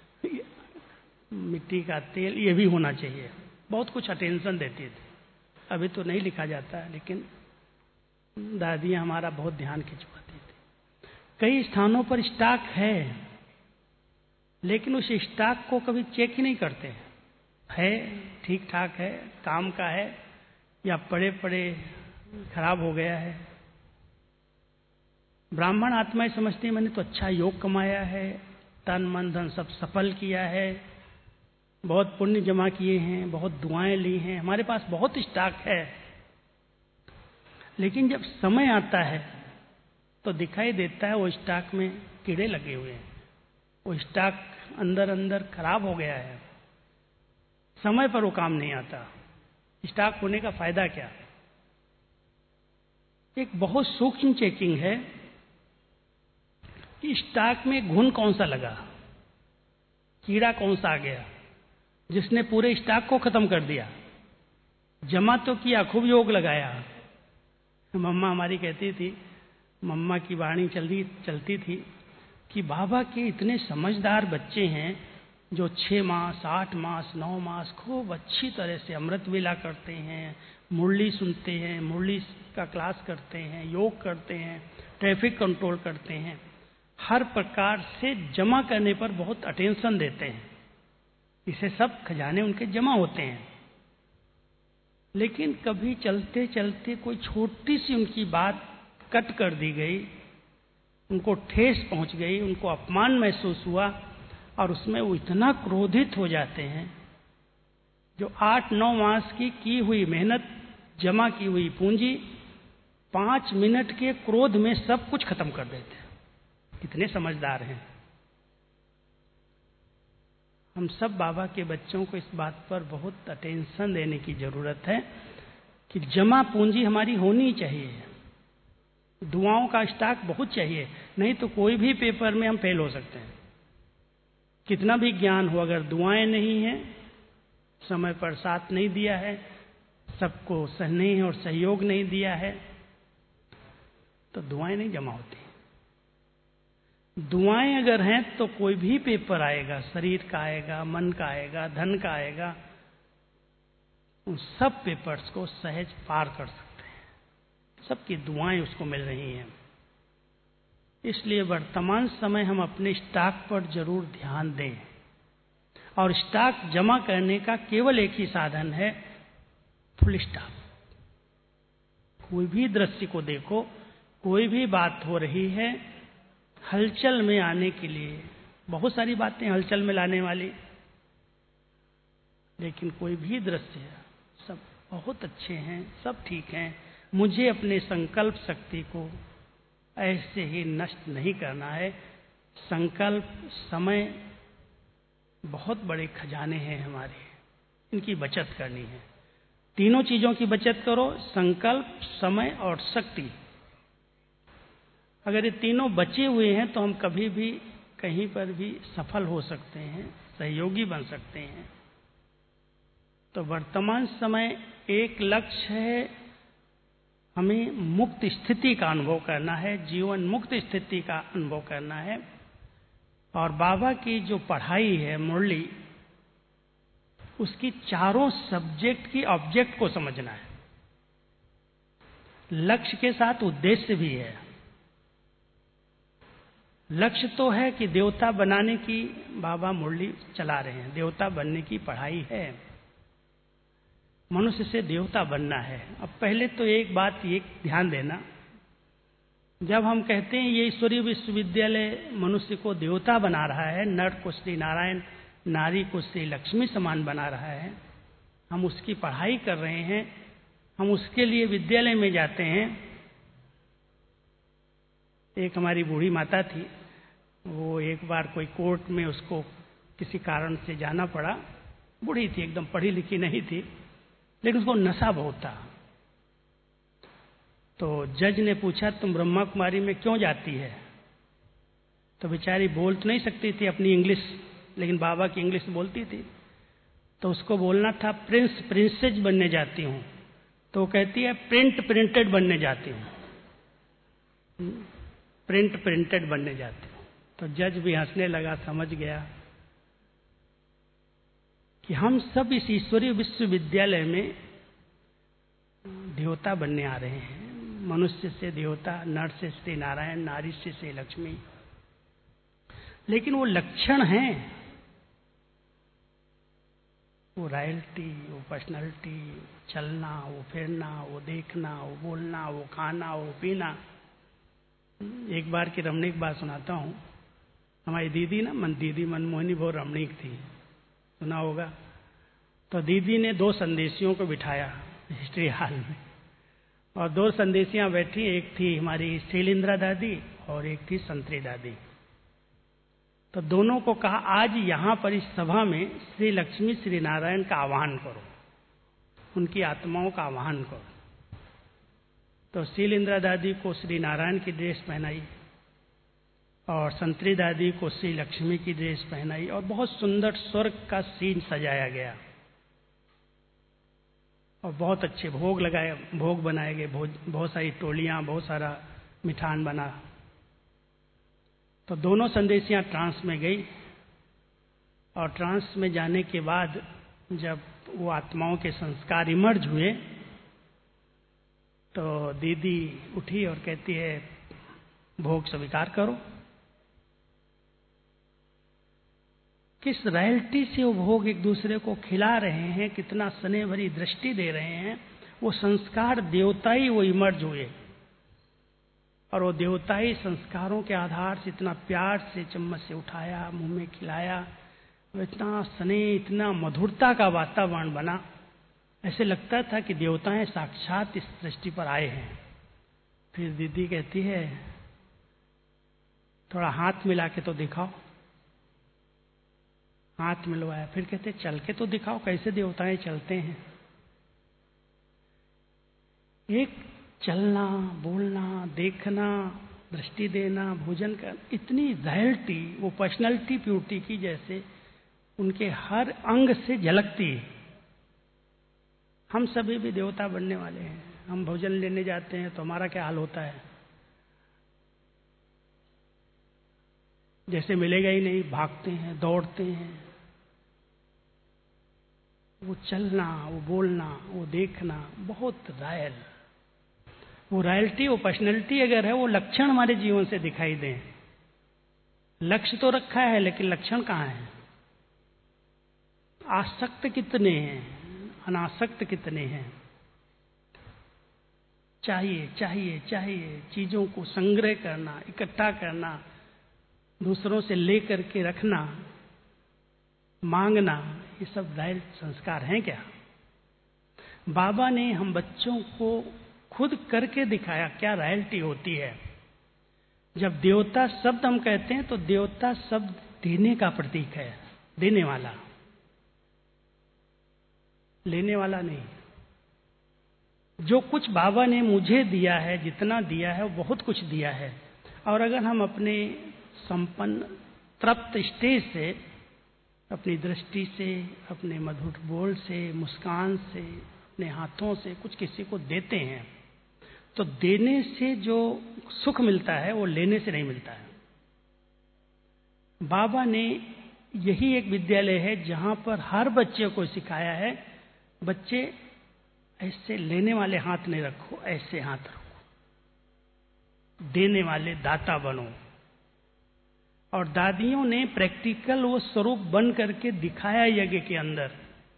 मिट्टी का तेल ये भी होना चाहिए। बहुत कुछ अटेंशन देती थी। अभी तो नहीं लिखा जाता, लेकिन दादियाँ हमारा बहुत ध्यान खिंचवाती थी। कई स्थानों पर स्टॉक है, लेकिन उस स्टॉक को कभी चेक ही नहीं करते। है, ठीक ठाक है, काम का है, या पड़े पड़े खराब हो गया है। ब्राह्मण आत्माएं समझती हैं मैंने तो अच्छा योग कमाया है, तन मन धन सब सफल किया है, बहुत पुण्य जमा किए हैं, बहुत दुआएं ली हैं, हमारे पास बहुत स्टॉक है। लेकिन जब समय आता है तो दिखाई देता है वो स्टॉक में कीड़े लगे हुए हैं, वो स्टॉक अंदर अंदर खराब हो गया है, समय पर वो काम नहीं आता। स्टॉक होने का फायदा क्या? एक बहुत सूक्ष्म चेकिंग है कि स्टॉक में घुन कौन सा लगा, कीड़ा कौन सा आ गया जिसने पूरे स्टॉक को खत्म कर दिया। जमा तो किया, खूब योग लगाया। मम्मा हमारी कहती थी, मम्मा की वाणी चलती थी कि बाबा के इतने समझदार बच्चे हैं जो 6 मास, 8 मास, 9 मास खूब अच्छी तरह से अमृत वेला करते हैं, मुरली सुनते हैं, मुरली का क्लास करते हैं, योग करते हैं, ट्रैफिक कंट्रोल करते हैं, हर प्रकार से जमा करने पर बहुत अटेंशन देते हैं। इसे सब खजाने उनके जमा होते हैं। लेकिन कभी चलते चलते कोई छोटी सी उनकी बात कट कर दी गई, उनको ठेस पहुंच गई, उनको अपमान महसूस हुआ, और उसमें वो इतना क्रोधित हो जाते हैं जो 8-9 मास की हुई मेहनत, जमा की हुई पूंजी 5 मिनट के क्रोध में सब कुछ खत्म कर देते हैं। कितने समझदार हैं। हम सब बाबा के बच्चों को इस बात पर बहुत अटेंशन देने की जरूरत है कि जमा पूंजी हमारी होनी चाहिए। दुआओं का स्टॉक बहुत चाहिए, नहीं तो कोई भी पेपर में हम फेल हो सकते हैं। कितना भी ज्ञान हो, अगर दुआएं नहीं है, समय पर साथ नहीं दिया है, सबको स्नेह और सहयोग नहीं दिया है, तो दुआएं नहीं जमा होती। दुआएं अगर हैं तो कोई भी पेपर आएगा, शरीर का आएगा, मन का आएगा, धन का आएगा, उन सब पेपर्स को सहज पार कर सकते हैं। सबकी दुआएं उसको मिल रही हैं। इसलिए वर्तमान समय हम अपने स्टॉक पर जरूर ध्यान दें, और स्टॉक जमा करने का केवल एक ही साधन है, फुल स्टॉप। कोई भी दृश्य को देखो, कोई भी बात हो रही है, हलचल में आने के लिए बहुत सारी बातें हलचल में लाने वाली, लेकिन कोई भी दृश्य सब बहुत अच्छे हैं, सब ठीक हैं। मुझे अपने संकल्प शक्ति को ऐसे ही नष्ट नहीं करना है। संकल्प, समय बहुत बड़े खजाने हैं हमारे, इनकी बचत करनी है। तीनों चीजों की बचत करो, संकल्प, समय और शक्ति। अगर ये तीनों बचे हुए हैं तो हम कभी भी कहीं पर भी सफल हो सकते हैं, सहयोगी बन सकते हैं। तो वर्तमान समय एक लक्ष्य है, हमें मुक्त स्थिति का अनुभव करना है, जीवन मुक्त स्थिति का अनुभव करना है। और बाबा की जो पढ़ाई है मुरली, उसकी चारों सब्जेक्ट की ऑब्जेक्ट को समझना है। लक्ष्य के साथ उद्देश्य भी है। लक्ष्य तो है कि देवता बनाने की बाबा मुरली चला रहे हैं, देवता बनने की पढ़ाई है, मनुष्य से देवता बनना है। अब पहले तो एक बात ये ध्यान देना, जब हम कहते हैं ये ईश्वरीय विश्वविद्यालय मनुष्य को देवता बना रहा है, नर को श्री नारायण, नारी को श्री लक्ष्मी समान बना रहा है, हम उसकी पढ़ाई कर रहे हैं, हम उसके लिए विद्यालय में जाते हैं। एक हमारी बूढ़ी माता थी, वो एक बार कोई कोर्ट में उसको किसी कारण से जाना पड़ा। बूढ़ी थी, एकदम पढ़ी लिखी नहीं थी, लेकिन उसको नशा बहुत था। तो जज ने पूछा, तुम ब्रह्मा कुमारी में क्यों जाती है? तो बेचारी बोल तो नहीं सकती थी अपनी इंग्लिश, लेकिन बाबा की इंग्लिश बोलती थी। तो उसको बोलना था प्रिंस प्रिंसेस बनने जाती हूँ, तो कहती है प्रिंट प्रिंटेड बनने जाती हूँ, प्रिंट प्रिंटेड बनने जाती हूँ। तो जज भी हंसने लगा, समझ गया कि हम सब इस ईश्वरीय विश्वविद्यालय में देवता बनने आ रहे हैं। मनुष्य से देवता, नर से श्री नारायण, नारी से श्री लक्ष्मी। लेकिन वो लक्षण हैं, वो रॉयल्टी, वो पर्सनैलिटी, चलना, वो फिरना, वो देखना, वो बोलना, वो खाना, वो पीना। एक बार की रमणीक बात सुनाता हूँ। हमारी दीदी ना, दीदी मनमोहनी बहुत रमणीक थी, सुना होगा। तो दीदी ने 2 संदेशियों को बिठाया हिस्ट्री हॉल में, और 2 संदेशियां बैठी, एक थी हमारी शैलेंद्रा दादी और एक थी संतरी दादी। तो दोनों को कहा, आज यहां पर इस सभा में श्री लक्ष्मी श्री नारायण का आह्वान करो, उनकी आत्माओं का आह्वान करो। तो शैलेंद्रा दादी को श्री नारायण की ड्रेस पहनाई और संतरी दादी को श्री लक्ष्मी की ड्रेस पहनाई, और बहुत सुंदर स्वर्ग का सीन सजाया गया और बहुत अच्छे भोग लगाए, भोग बनाए गए, बहुत सारी टोलियां, बहुत सारा मिठान बना। तो दोनों संदेशियां ट्रांस में गई, और ट्रांस में जाने के बाद जब वो आत्माओं के संस्कार इमर्ज हुए, तो दीदी उठी और कहती है, भोग स्वीकार करो। किस रॉयल्टी से वो भोग एक दूसरे को खिला रहे हैं, कितना स्नेह भरी दृष्टि दे रहे हैं, वो संस्कार देवताई वो इमर्ज हुए, और वो देवताई संस्कारों के आधार से इतना प्यार से चम्मच से उठाया, मुंह में खिलाया, इतना स्नेह, इतना मधुरता का वातावरण बना, ऐसे लगता था कि देवताएं साक्षात इस सृष्टि पर आए हैं। फिर दीदी कहती है, थोड़ा हाथ मिला के तो दिखाओ। हाथ मिलवाया, फिर कहते चल के तो दिखाओ, कैसे देवताएं चलते हैं। एक चलना, बोलना, देखना, दृष्टि देना, भोजन करना, इतनी रॉयल्टी, वो पर्सनैलिटी प्यूरिटी की जैसे उनके हर अंग से झलकती है। हम सभी भी देवता बनने वाले हैं। हम भोजन लेने जाते हैं तो हमारा क्या हाल होता है, जैसे मिलेगा ही नहीं, भागते हैं, दौड़ते हैं। वो चलना, वो बोलना, वो देखना, बहुत रॉयल, वो रॉयल्टी, वो पर्सनैलिटी अगर है, वो लक्षण हमारे जीवन से दिखाई दें। लक्ष्य तो रखा है लेकिन लक्षण कहाँ है? आसक्त कितने हैं, अनासक्त कितने हैं? चाहिए चाहिए चाहिए, चीजों को संग्रह करना, इकट्ठा करना, दूसरों से लेकर के रखना, मांगना, ये सब रॉयल संस्कार हैं क्या? बाबा ने हम बच्चों को खुद करके दिखाया क्या रॉयल्टी होती है। जब देवता शब्द हम कहते हैं तो देवता शब्द देने का प्रतीक है, देने वाला, लेने वाला नहीं। जो कुछ बाबा ने मुझे दिया है, जितना दिया है, वो बहुत कुछ दिया है। और अगर हम अपने संपन्न तृप्त स्टेज से, अपनी दृष्टि से, अपने मधुर बोल से, मुस्कान से, अपने हाथों से कुछ किसी को देते हैं, तो देने से जो सुख मिलता है वो लेने से नहीं मिलता है। बाबा ने यही एक विद्यालय है जहां पर हर बच्चे को सिखाया है, बच्चे ऐसे लेने वाले हाथ नहीं रखो, ऐसे हाथ रखो, देने वाले दाता बनो। और दादियों ने प्रैक्टिकल वो स्वरूप बन करके दिखाया यज्ञ के अंदर।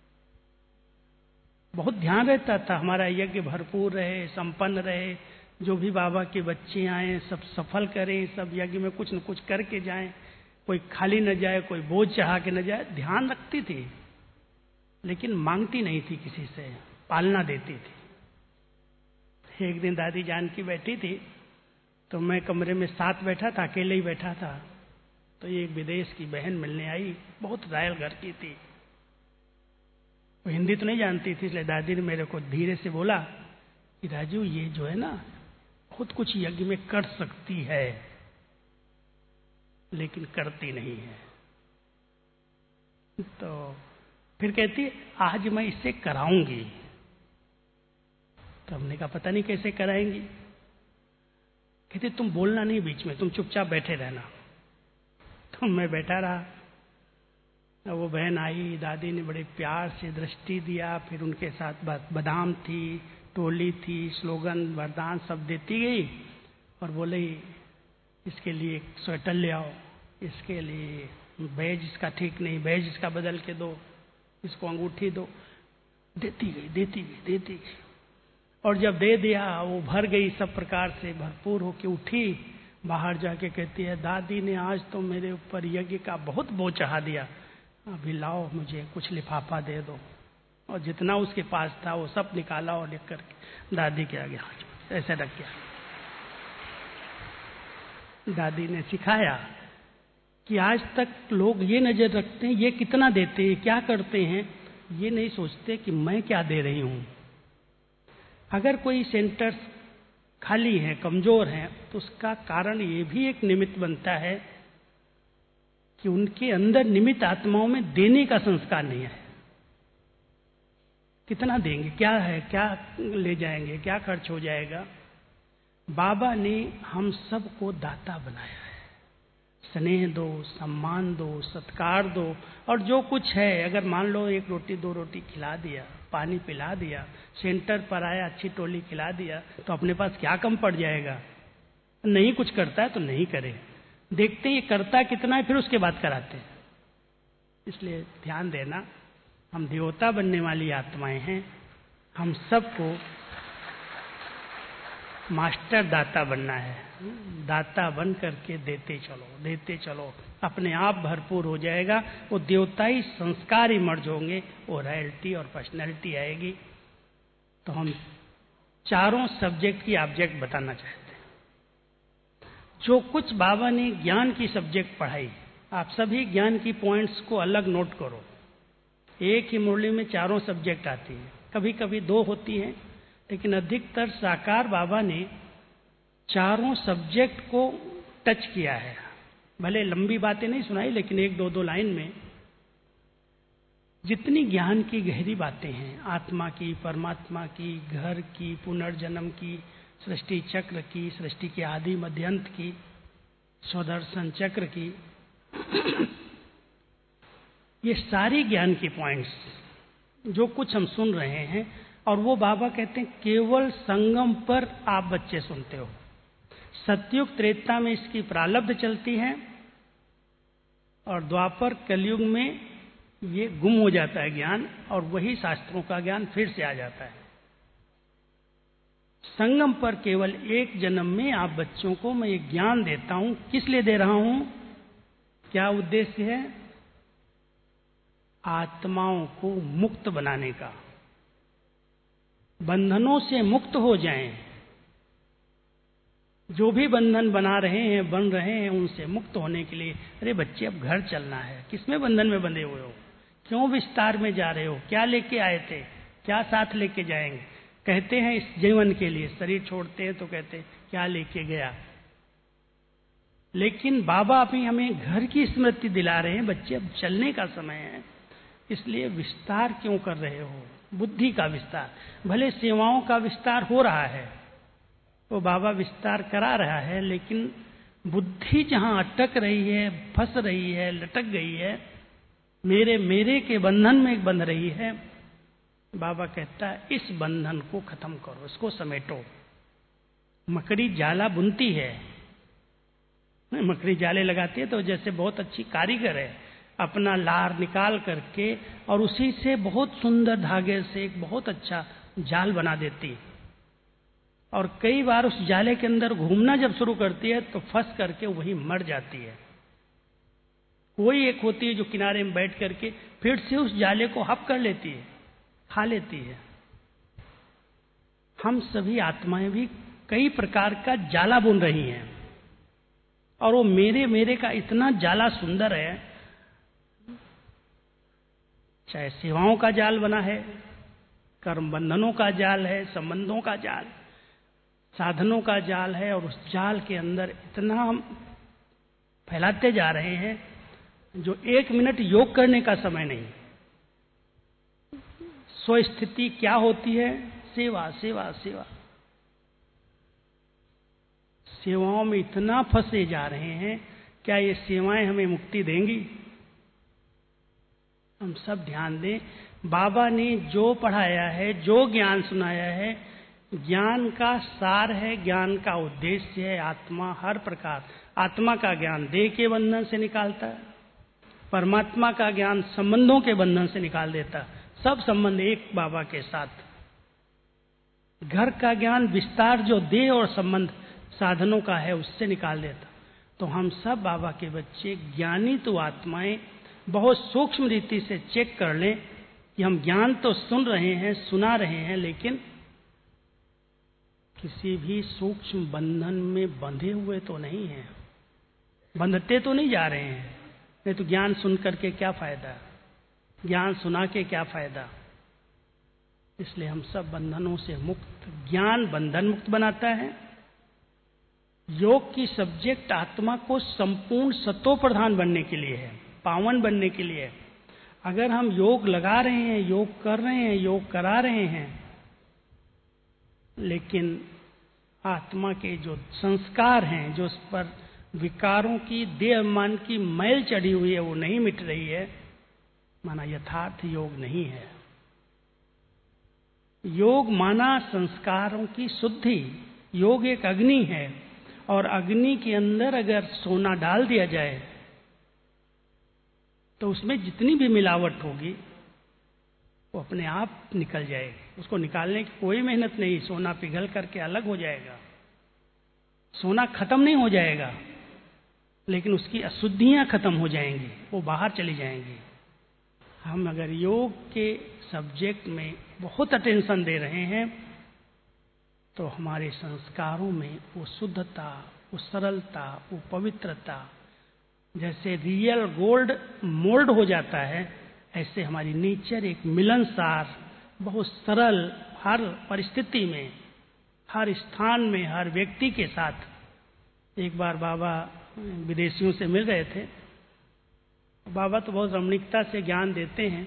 बहुत ध्यान रहता था हमारा यज्ञ भरपूर रहे, संपन्न रहे, जो भी बाबा के बच्चे आए सब सफल करें, सब यज्ञ में कुछ न कुछ करके जाएं, कोई खाली न जाए, कोई बोझ चढ़ा के न जाए। ध्यान रखती थी लेकिन मांगती नहीं थी किसी से, पालना देती थी। एक दिन दादी जानकी बैठी थी तो मैं कमरे में साथ बैठा था, अकेले ही बैठा था, तो ये एक विदेश की बहन मिलने आई, बहुत रॉयल घर की थी। वो हिंदी तो नहीं जानती थी, इसलिए दादी ने मेरे को धीरे से बोला कि राजू, ये जो है ना बहुत कुछ यज्ञ में कर सकती है लेकिन करती नहीं है। तो फिर कहती आज मैं इससे कराऊंगी। तो हमने कहा पता नहीं कैसे कराएंगी। कहती तुम बोलना नहीं बीच में, तुम चुपचाप बैठे रहना। तो मैं बैठा रहा। वो बहन आई, दादी ने बड़े प्यार से दृष्टि दिया, फिर उनके साथ बादाम थी, टोली थी, स्लोगन, वरदान सब देती गई और बोले इसके लिए एक स्वेटर ले आओ, इसके लिए बैज इसका ठीक नहीं, बैज इसका बदल के दो, इसको अंगूठी दो। देती गई देती गई देती गई, और जब दे दिया वो भर गई, सब प्रकार से भरपूर होके उठी, बाहर जाके कहती है दादी ने आज तो मेरे ऊपर यज्ञ का बहुत बोझ चढ़ा दिया, अभी लाओ मुझे कुछ लिफाफा दे दो। और जितना उसके पास था वो सब निकाला और लिख करके दादी के आगे हाथ ऐसे रख गया। दादी ने सिखाया कि आज तक लोग ये नजर रखते हैं ये कितना देते हैं, क्या करते हैं, ये नहीं सोचते कि मैं क्या दे रही हूं। अगर कोई सेंटर्स खाली है, कमजोर है, तो उसका कारण ये भी एक निमित्त बनता है कि उनके अंदर निमित्त आत्माओं में देने का संस्कार नहीं है। कितना देंगे, क्या है, क्या ले जाएंगे, क्या खर्च हो जाएगा। बाबा ने हम सबको दाता बनाया है। स्नेह दो, सम्मान दो, सत्कार दो, और जो कुछ है, अगर मान लो एक रोटी दो रोटी खिला दिया, पानी पिला दिया, सेंटर पर आया अच्छी टोली खिला दिया, तो अपने पास क्या कम पड़ जाएगा। नहीं कुछ करता है तो नहीं करे, देखते ये करता कितना है फिर उसके बाद कराते हैं। इसलिए ध्यान देना, हम देवता बनने वाली आत्माएं हैं, हम सबको मास्टर दाता बनना है। दाता बन करके देते चलो, अपने आप भरपूर हो जाएगा। वो देवताई संस्कार इमर्ज होंगे, वो रॉयल्टी और पर्सनैलिटी आएगी। तो हम चारों सब्जेक्ट की ऑब्जेक्ट बताना चाहते हैं। जो कुछ बाबा ने ज्ञान की सब्जेक्ट पढ़ाई, आप सभी ज्ञान की पॉइंट्स को अलग नोट करो। एक ही मुरली में चारों सब्जेक्ट आती है, कभी कभी दो होती हैं, लेकिन अधिकतर साकार बाबा ने चारों सब्जेक्ट को टच किया है। भले लंबी बातें नहीं सुनाई, लेकिन एक दो दो लाइन में जितनी ज्ञान की गहरी बातें हैं, आत्मा की, परमात्मा की, घर की, पुनर्जन्म की, सृष्टि चक्र की, सृष्टि के आदि मध्य अंत की, स्वदर्शन चक्र की, ये सारी ज्ञान की पॉइंट्स जो कुछ हम सुन रहे हैं, और वो बाबा कहते हैं केवल संगम पर आप बच्चे सुनते हो। सतयुग त्रेता में इसकी प्रारब्ध चलती है और द्वापर कलयुग में ये गुम हो जाता है ज्ञान, और वही शास्त्रों का ज्ञान फिर से आ जाता है। संगम पर केवल एक जन्म में आप बच्चों को मैं ये ज्ञान देता हूं। किस लिए दे रहा हूं? क्या उद्देश्य है? आत्माओं को मुक्त बनाने का, बंधनों से मुक्त हो जाएं। जो भी बंधन बना रहे हैं, बन रहे हैं, उनसे मुक्त होने के लिए, अरे बच्चे अब घर चलना है, किसमें बंधन में बंधे हुए हो? क्यों विस्तार में जा रहे हो? क्या लेके आए थे? क्या साथ लेके जाएंगे? कहते हैं इस जीवन के लिए, शरीर छोड़ते हैं तो कहते हैं क्या लेके गया। लेकिन बाबा अभी हमें घर की स्मृति दिला रहे हैं, बच्चे अब चलने का समय है, इसलिए विस्तार क्यों कर रहे हो? बुद्धि का विस्तार। भले सेवाओं का विस्तार हो रहा है, वो बाबा विस्तार करा रहा है, लेकिन बुद्धि जहां अटक रही है, फंस रही है, लटक गई है, मेरे मेरे के बंधन में बंध रही है, बाबा कहता है इस बंधन को खत्म करो, इसको समेटो। मकड़ी जाला बुनती है, मकड़ी जाले लगाती है तो जैसे बहुत अच्छी कारीगर है, अपना लार निकाल करके और उसी से बहुत सुंदर धागे से एक बहुत अच्छा जाल बना देती। और कई बार उस जाले के अंदर घूमना जब शुरू करती है तो फंस करके वही मर जाती है। कोई एक होती है जो किनारे में बैठ करके फिर से उस जाले को हप कर लेती है, खा लेती है। हम सभी आत्माएं भी कई प्रकार का जाला बुन रही हैं, और वो मेरे मेरे का इतना जाला सुंदर है, चाहे सेवाओं का जाल बना है, कर्म बंधनों का जाल है, संबंधों का जाल, साधनों का जाल है, और उस जाल के अंदर इतना हम फैलाते जा रहे हैं जो 1 मिनट योग करने का समय नहीं। स्वस्थिति क्या होती है? सेवा सेवा सेवा। सेवाओं में इतना फंसे जा रहे हैं, क्या ये सेवाएं हमें मुक्ति देंगी? हम सब ध्यान दें, बाबा ने जो पढ़ाया है, जो ज्ञान सुनाया है, ज्ञान का सार है, ज्ञान का उद्देश्य है। आत्मा हर प्रकार, आत्मा का ज्ञान देह के बंधन से निकालता है, परमात्मा का ज्ञान संबंधों के बंधन से निकाल देता, सब संबंध एक बाबा के साथ। घर का ज्ञान विस्तार जो देह और संबंध साधनों का है उससे निकाल देता। तो हम सब बाबा के बच्चे ज्ञानी तो आत्माएं बहुत सूक्ष्म रीति से चेक कर लें कि हम ज्ञान तो सुन रहे हैं, सुना रहे हैं, लेकिन किसी भी सूक्ष्म बंधन में बंधे हुए तो नहीं हैं, बंधते तो नहीं जा रहे हैं। नहीं तो ज्ञान सुन करके क्या फायदा, ज्ञान सुना के क्या फायदा। इसलिए हम सब बंधनों से मुक्त, ज्ञान बंधन मुक्त बनाता है। योग की सब्जेक्ट आत्मा को संपूर्ण सतो प्रधान बनने के लिए है, पावन बनने के लिए है। अगर हम योग लगा रहे हैं, योग कर रहे हैं, योग करा रहे हैं, लेकिन आत्मा के जो संस्कार हैं, जो उस पर विकारों की, देह मन की मैल चढ़ी हुई है, वो नहीं मिट रही है, माना यथार्थ योग नहीं है। योग माना संस्कारों की शुद्धि। योग एक अग्नि है, और अग्नि के अंदर अगर सोना डाल दिया जाए तो उसमें जितनी भी मिलावट होगी वो अपने आप निकल जाएगी। उसको निकालने की कोई मेहनत नहीं, सोना पिघल करके अलग हो जाएगा। सोना खत्म नहीं हो जाएगा, लेकिन उसकी अशुद्धियां खत्म हो जाएंगी, वो बाहर चली जाएंगी। हम अगर योग के सब्जेक्ट में बहुत अटेंशन दे रहे हैं तो हमारे संस्कारों में वो शुद्धता, वो सरलता, वो पवित्रता, जैसे रियल गोल्ड मोल्ड हो जाता है, ऐसे हमारी नेचर एक मिलनसार, बहुत सरल, हर परिस्थिति में, हर स्थान में, हर व्यक्ति के साथ। एक बार बाबा विदेशियों से मिल रहे थे। बाबा तो बहुत रमणीकता से ज्ञान देते हैं,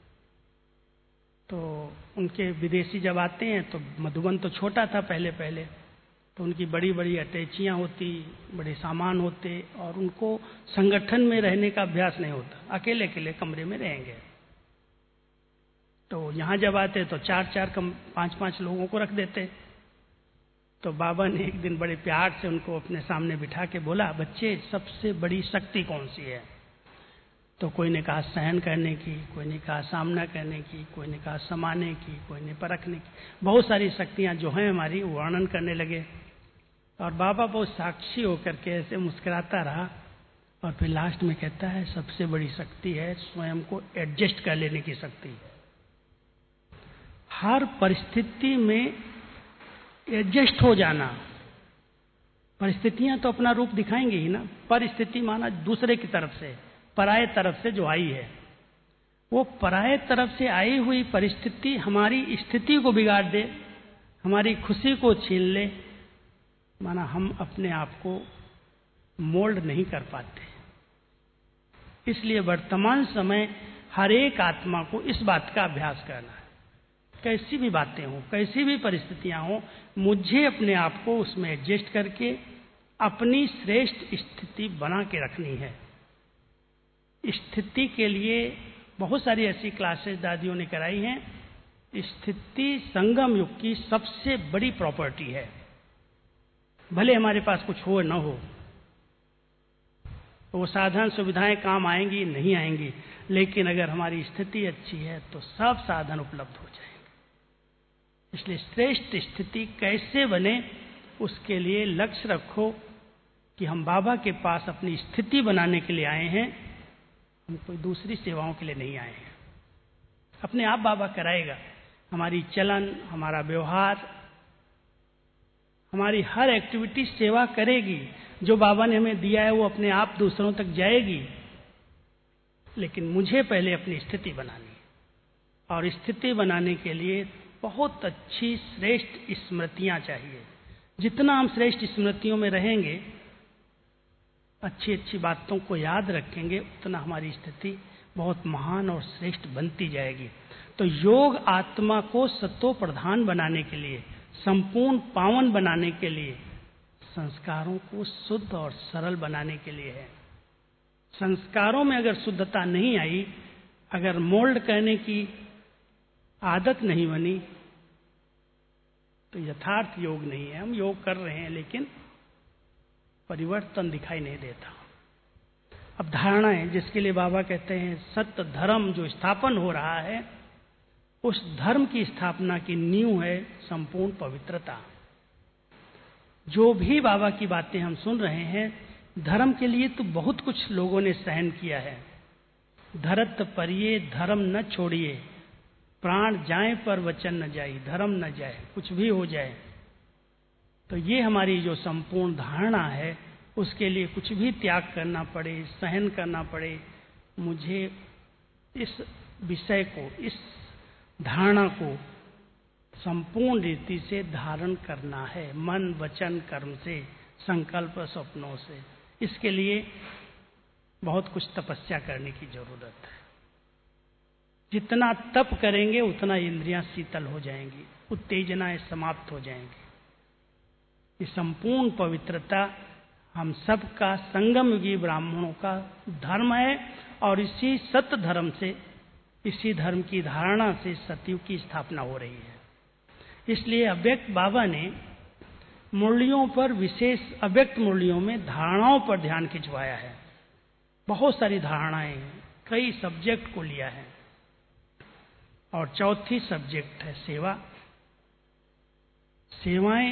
तो उनके विदेशी जब आते हैं तो मधुबन तो छोटा था पहले पहले, तो उनकी बड़ी बड़ी अटैचियाँ होती, बड़े सामान होते, और उनको संगठन में रहने का अभ्यास नहीं होता, अकेले अकेले कमरे में रहेंगे। तो यहाँ जब आते तो 4-4 5-5 लोगों को रख देते। तो बाबा ने एक दिन बड़े प्यार से उनको अपने सामने बिठा के बोला, बच्चे सबसे बड़ी शक्ति कौन सी है? तो कोई ने कहा सहन करने की, कोई ने कहा सामना करने की, कोई ने कहा समाने की, कोई ने परखने की। बहुत सारी शक्तियां जो हैं हमारी वर्णन करने लगे। और बाबा बहुत साक्षी होकर के ऐसे मुस्कुराता रहा और फिर लास्ट में कहता है सबसे बड़ी शक्ति है स्वयं को एडजस्ट कर लेने की शक्ति। हर परिस्थिति में एडजस्ट हो जाना। परिस्थितियां तो अपना रूप दिखाएंगी ही ना। परिस्थिति माना दूसरे की तरफ से, पराये तरफ से जो आई है, वो पराये तरफ से आई हुई परिस्थिति हमारी स्थिति को बिगाड़ दे, हमारी खुशी को छीन ले, माना हम अपने आप को मोल्ड नहीं कर पाते। इसलिए वर्तमान समय हर एक आत्मा को इस बात का अभ्यास करना है। कैसी भी बातें हों, कैसी भी परिस्थितियां हों, मुझे अपने आप को उसमें एडजस्ट करके अपनी श्रेष्ठ स्थिति बना के रखनी है। स्थिति के लिए बहुत सारी ऐसी क्लासेस दादियों ने कराई हैं। स्थिति संगम युग की सबसे बड़ी प्रॉपर्टी है। भले हमारे पास कुछ हो न हो, वो साधन सुविधाएं काम आएंगी नहीं आएंगी, लेकिन अगर हमारी स्थिति अच्छी है तो सब साधन उपलब्ध हो जाएंगे। इसलिए श्रेष्ठ स्थिति कैसे बने, उसके लिए लक्ष्य रखो कि हम बाबा के पास अपनी स्थिति बनाने के लिए आए हैं, हम कोई दूसरी सेवाओं के लिए नहीं आए हैं। अपने आप बाबा कराएगा। हमारी चलन, हमारा व्यवहार, हमारी हर एक्टिविटी सेवा करेगी। जो बाबा ने हमें दिया है वो अपने आप दूसरों तक जाएगी। लेकिन मुझे पहले अपनी स्थिति बनानी है, और स्थिति बनाने के लिए बहुत अच्छी श्रेष्ठ स्मृतियां चाहिए। जितना हम श्रेष्ठ स्मृतियों में रहेंगे, अच्छी अच्छी बातों को याद रखेंगे, उतना हमारी स्थिति बहुत महान और श्रेष्ठ बनती जाएगी। तो योग आत्मा को सतो प्रधान बनाने के लिए, संपूर्ण पावन बनाने के लिए, संस्कारों को शुद्ध और सरल बनाने के लिए है। संस्कारों में अगर शुद्धता नहीं आई, अगर मोल्ड करने की आदत नहीं बनी, तो यथार्थ योग नहीं है। हम योग कर रहे हैं लेकिन परिवर्तन दिखाई नहीं देता। अब धारणाएं, जिसके लिए बाबा कहते हैं सत्य धर्म जो स्थापन हो रहा है, उस धर्म की स्थापना की नींव है संपूर्ण पवित्रता। जो भी बाबा की बातें हम सुन रहे हैं, धर्म के लिए तो बहुत कुछ लोगों ने सहन किया है। धरत परिये धर्म न छोड़िए, प्राण जाए पर वचन न जाए, धर्म न जाए, कुछ भी हो जाए। तो ये हमारी जो संपूर्ण धारणा है, उसके लिए कुछ भी त्याग करना पड़े, सहन करना पड़े, मुझे इस विषय को, इस धारणा को संपूर्ण रीति से धारण करना है, मन वचन कर्म से, संकल्प स्वप्नों से। इसके लिए बहुत कुछ तपस्या करने की जरूरत है। जितना तप करेंगे उतना इंद्रियां शीतल हो जाएंगी, उत्तेजनाएं समाप्त हो जाएंगी। ये संपूर्ण पवित्रता हम सबका संगम युगी ब्राह्मणों का धर्म है, और इसी सत्य धर्म से, इसी धर्म की धारणा से सतयुग की स्थापना हो रही है। इसलिए अव्यक्त बाबा ने मुरलियों पर विशेष, अव्यक्त मुरलियों में धारणाओं पर ध्यान खिंचवाया है। बहुत सारी धारणाएं, कई सब्जेक्ट को लिया है, और चौथी सब्जेक्ट है सेवा। सेवाएं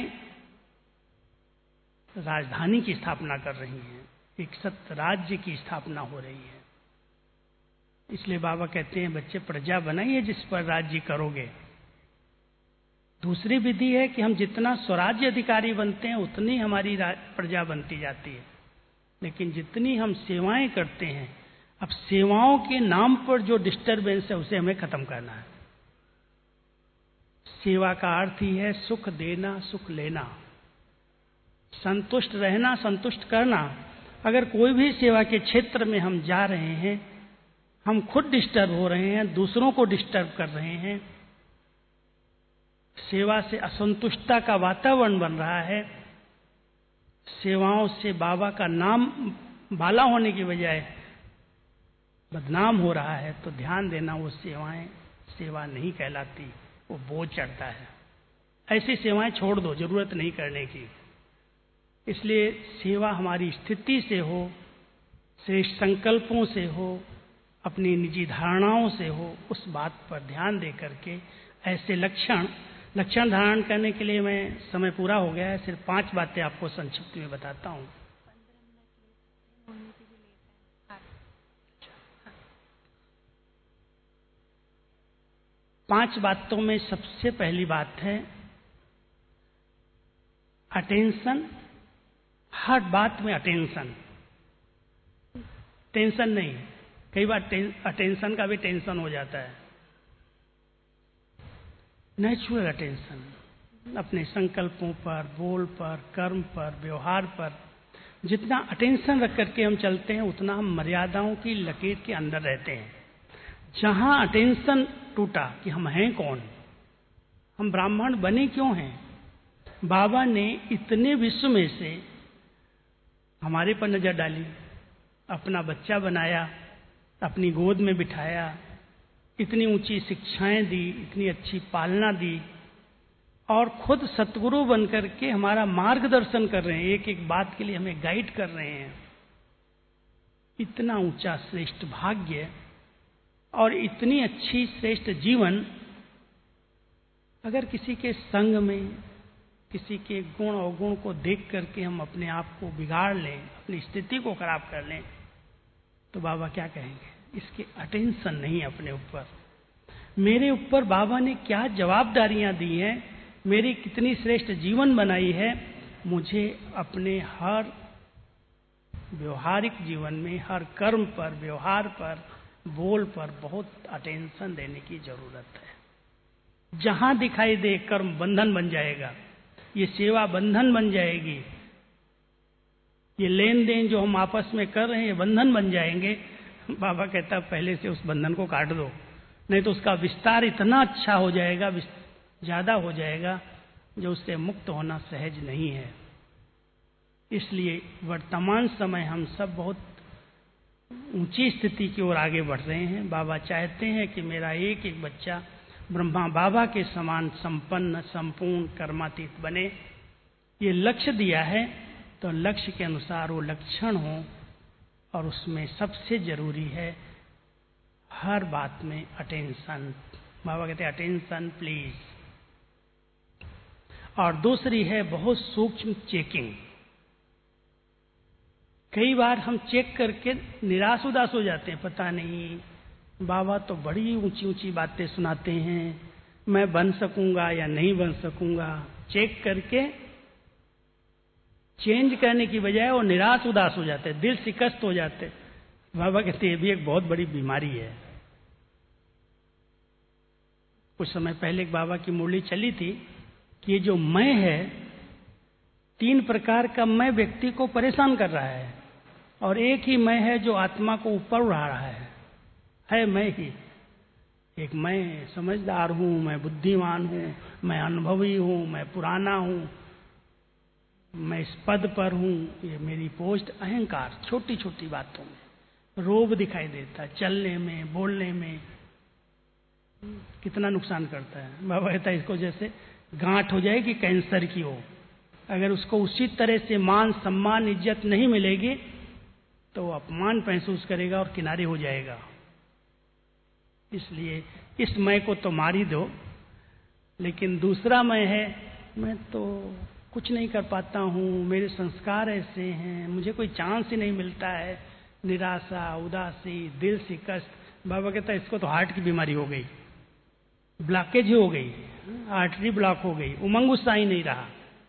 राजधानी की स्थापना कर रही हैं, एक सत्य राज्य की स्थापना हो रही है। इसलिए बाबा कहते हैं बच्चे प्रजा बनाइए जिस पर राज्य करोगे। दूसरी विधि है कि हम जितना स्वराज्य अधिकारी बनते हैं उतनी हमारी प्रजा बनती जाती है, लेकिन जितनी हम सेवाएं करते हैं, अब सेवाओं के नाम पर जो डिस्टरबेंस है उसे हमें खत्म करना है। सेवा का अर्थ ही है सुख देना, सुख लेना, संतुष्ट रहना, संतुष्ट करना। अगर कोई भी सेवा के क्षेत्र में हम जा रहे हैं, हम खुद डिस्टर्ब हो रहे हैं, दूसरों को डिस्टर्ब कर रहे हैं, सेवा से असंतुष्टता का वातावरण बन रहा है, सेवाओं से बाबा का नाम बाला होने की बजाय बदनाम हो रहा है, तो ध्यान देना वो सेवाएं सेवा नहीं कहलाती, वो बोझ चढ़ता है। ऐसी सेवाएं छोड़ दो, जरूरत नहीं करने की। इसलिए सेवा हमारी स्थिति से हो, श्रेष्ठ संकल्पों से हो, अपनी निजी धारणाओं से हो, उस बात पर ध्यान दे करके ऐसे लक्षण धारण करने के लिए, मैं समय पूरा हो गया है, सिर्फ 5 बातें आपको संक्षिप्त में बताता हूं। 5 बातों में सबसे पहली बात है अटेंशन। हर बात में अटेंशन, टेंशन नहीं। कई बार अटेंशन का भी टेंशन हो जाता है। नेचुरल अटेंशन, अपने संकल्पों पर, बोल पर, कर्म पर, व्यवहार पर जितना अटेंशन रख करके हम चलते हैं, उतना हम मर्यादाओं की लकीर के अंदर रहते हैं। जहां अटेंशन टूटा कि हम हैं कौन, हम ब्राह्मण बने क्यों हैं, बाबा ने इतने विश्व में से हमारे पर नजर डाली, अपना बच्चा बनाया, अपनी गोद में बिठाया, इतनी ऊंची शिक्षाएं दी, इतनी अच्छी पालना दी, और खुद सतगुरु बनकर के हमारा मार्गदर्शन कर रहे हैं, एक एक बात के लिए हमें गाइड कर रहे हैं। इतना ऊंचा श्रेष्ठ भाग्य और इतनी अच्छी श्रेष्ठ जीवन, अगर किसी के संग में, किसी के गुण अवगुण को देख करके हम अपने आप को बिगाड़ लें, अपनी स्थिति को खराब कर लें, तो बाबा क्या कहेंगे? इसके अटेंशन नहीं अपने ऊपर। मेरे ऊपर बाबा ने क्या जवाबदारियां दी हैं, मेरी कितनी श्रेष्ठ जीवन बनाई है, मुझे अपने हर व्यवहारिक जीवन में, हर कर्म पर, व्यवहार पर, बोल पर बहुत अटेंशन देने की जरूरत है। जहां दिखाई दे कर्म बंधन बन जाएगा, ये सेवा बंधन बन जाएगी, ये लेन देन जो हम आपस में कर रहे हैं ये बंधन बन जाएंगे। बाबा कहता पहले से उस बंधन को काट दो, नहीं तो उसका विस्तार इतना अच्छा हो जाएगा, ज्यादा हो जाएगा, जो उससे मुक्त होना सहज नहीं है। इसलिए वर्तमान समय हम सब बहुत ऊंची स्थिति की ओर आगे बढ़ रहे हैं। बाबा चाहते हैं कि मेरा एक एक बच्चा ब्रह्मा बाबा के समान संपन्न, संपूर्ण, कर्मातीत बने। ये लक्ष्य दिया है, तो लक्ष्य के अनुसार वो लक्षण हो, और उसमें सबसे जरूरी है हर बात में अटेंशन। बाबा कहते हैं अटेंशन प्लीज। और दूसरी है बहुत सूक्ष्म चेकिंग। कई बार हम चेक करके निराश उदास हो जाते हैं, पता नहीं बाबा तो बड़ी ऊंची ऊंची बातें सुनाते हैं, मैं बन सकूंगा या नहीं बन सकूंगा। चेक करके चेंज करने की बजाय वो निराश उदास हो जाते, दिल शिकस्त हो जाते। बाबा कहते ये भी एक बहुत बड़ी बीमारी है। कुछ समय पहले एक बाबा की मुरली चली थी कि ये जो मैं है, 3 प्रकार का मैं व्यक्ति को परेशान कर रहा है, और एक ही मैं है जो आत्मा को ऊपर उड़ा रहा है मैं ही। एक मैं समझदार हूं, मैं बुद्धिमान हूं, मैं अनुभवी हूं, मैं पुराना हूं, मैं इस पद पर हूं, ये मेरी पोस्ट। अहंकार छोटी छोटी बातों में रोब दिखाई देता है, चलने में, बोलने में कितना नुकसान करता है। बाबा कहता है इसको जैसे गांठ हो जाएगी कैंसर की हो, अगर उसको उसी तरह से मान सम्मान इज्जत नहीं मिलेगी तो अपमान महसूस करेगा और किनारे हो जाएगा। इसलिए इस मैं को तो मार ही दो, लेकिन दूसरा मैं है, मैं तो कुछ नहीं कर पाता हूं, मेरे संस्कार ऐसे हैं, मुझे कोई चांस ही नहीं मिलता है, निराशा, उदासी, दिल शिकस्त। बाबा कहता है इसको तो हार्ट की बीमारी हो गई, ब्लॉकेज हो गई, आर्टरी ब्लॉक हो गई, उमंग उत्साह ही नहीं रहा।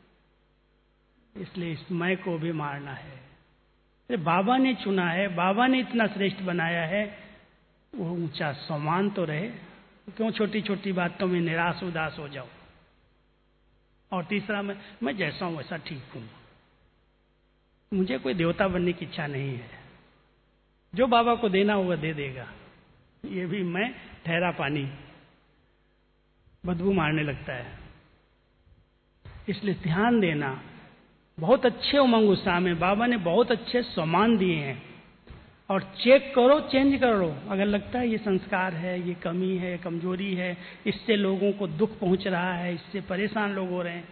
इसलिए इस मैं को भी मारना है। बाबा ने चुना है, बाबा ने इतना श्रेष्ठ बनाया है, वो ऊंचा सम्मान तो रहे, क्यों छोटी छोटी बातों में निराश उदास हो जाओ। और तीसरा मैं जैसा हूं वैसा ठीक हूं, मुझे कोई देवता बनने की इच्छा नहीं है, जो बाबा को देना होगा दे देगा। ये भी मैं ठहरा पानी, बदबू मारने लगता है। इसलिए ध्यान देना, बहुत अच्छे उमंग उत्साह में बाबा ने बहुत अच्छे सम्मान दिए हैं, और चेक करो, चेंज करो। अगर लगता है ये संस्कार है, ये कमी है, कमजोरी है, इससे लोगों को दुख पहुंच रहा है, इससे परेशान लोग हो रहे हैं,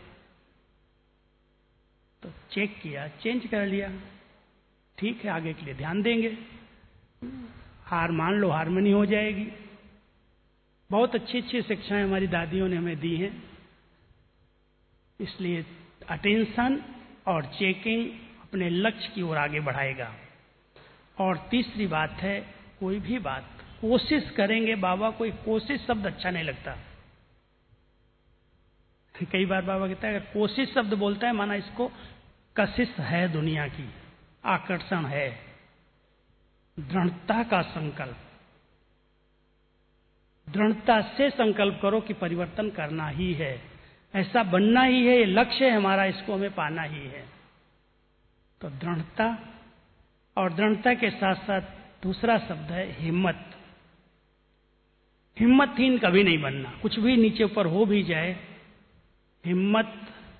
तो चेक किया, चेंज कर लिया, ठीक है, आगे के लिए ध्यान देंगे। हार मान लो, हारमोनी हो जाएगी। बहुत अच्छी अच्छी शिक्षाएं हमारी दादियों ने हमें दी हैं। इसलिए अटेंशन और चेकिंग अपने लक्ष्य की ओर आगे बढ़ाएगा। और तीसरी बात है, कोई भी बात कोशिश करेंगे। बाबा कोई कोशिश शब्द अच्छा नहीं लगता। कई बार बाबा कहता है अगर कोशिश शब्द बोलता है माना इसको कशिश है, दुनिया की आकर्षण है। दृढ़ता का संकल्प, दृढ़ता से संकल्प करो कि परिवर्तन करना ही है, ऐसा बनना ही है, ये लक्ष्य है हमारा, इसको हमें पाना ही है। तो दृढ़ता, और दृढ़ता के साथ साथ दूसरा शब्द है हिम्मत। हिम्मतहीन कभी नहीं बनना, कुछ भी नीचे ऊपर हो भी जाए, हिम्मत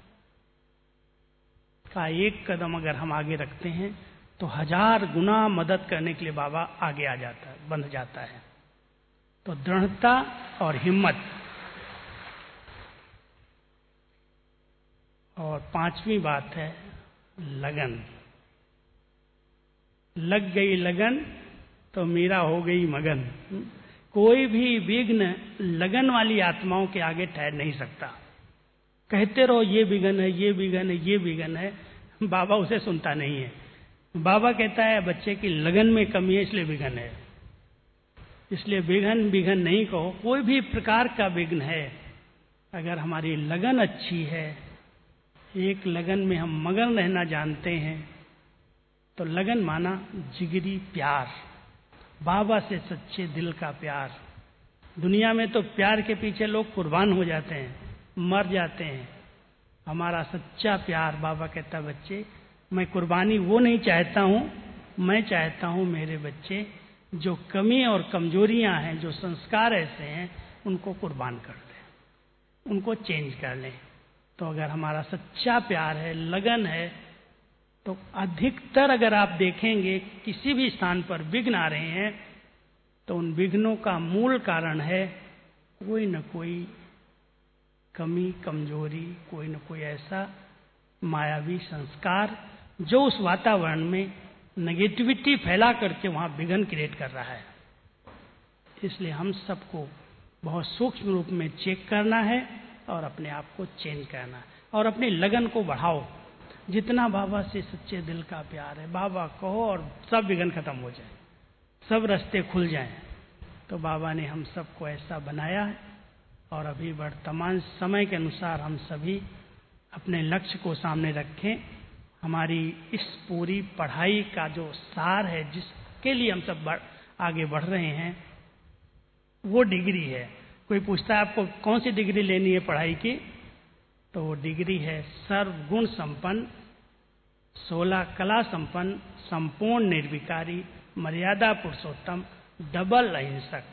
का एक कदम अगर हम आगे रखते हैं तो 1000 गुना मदद करने के लिए बाबा आगे आ जाता है, बंध जाता है। तो दृढ़ता और हिम्मत। और पांचवी बात है लगन। लग गई लगन तो मीरा हो गई मगन। कोई भी विघ्न लगन वाली आत्माओं के आगे ठहर नहीं सकता। कहते रहो ये विघ्न है, ये विघ्न है, ये विघ्न है, बाबा उसे सुनता नहीं है। बाबा कहता है बच्चे की लगन में कमी है इसलिए विघ्न है। इसलिए विघ्न विघ्न नहीं कहो, कोई भी प्रकार का विघ्न है, अगर हमारी लगन अच्छी है, एक लगन में हम मगन रहना जानते हैं, तो लगन माना जिगरी प्यार, बाबा से सच्चे दिल का प्यार। दुनिया में तो प्यार के पीछे लोग कुर्बान हो जाते हैं, मर जाते हैं। हमारा सच्चा प्यार, बाबा कहता बच्चे मैं कुर्बानी वो नहीं चाहता हूं, मैं चाहता हूं मेरे बच्चे जो कमी और कमजोरियां हैं, जो संस्कार ऐसे हैं, उनको कुर्बान कर दें, उनको चेंज कर लें। तो अगर हमारा सच्चा प्यार है, लगन है, तो अधिकतर अगर आप देखेंगे किसी भी स्थान पर विघ्न आ रहे हैं तो उन विघ्नों का मूल कारण है कोई न कोई कमी, कमजोरी, कोई न कोई ऐसा मायावी संस्कार जो उस वातावरण में नेगेटिविटी फैला करके वहां विघ्न क्रिएट कर रहा है। इसलिए हम सबको बहुत सूक्ष्म रूप में चेक करना है और अपने आप को चेंज करना है और अपनी लगन को बढ़ाओ। जितना बाबा से सच्चे दिल का प्यार है, बाबा कहो और सब विघ्न खत्म हो जाए, सब रास्ते खुल जाएं। तो बाबा ने हम सबको ऐसा बनाया है और अभी वर्तमान समय के अनुसार हम सभी अपने लक्ष्य को सामने रखें। हमारी इस पूरी पढ़ाई का जो सार है, जिसके लिए हम सब आगे बढ़ रहे हैं, वो डिग्री है। कोई पूछता है आपको कौन सी डिग्री लेनी है पढ़ाई की, तो वो डिग्री है सर्वगुण संपन्न, 16 कला संपन्न, संपूर्ण निर्विकारी, मर्यादा पुरुषोत्तम, डबल अहिंसक।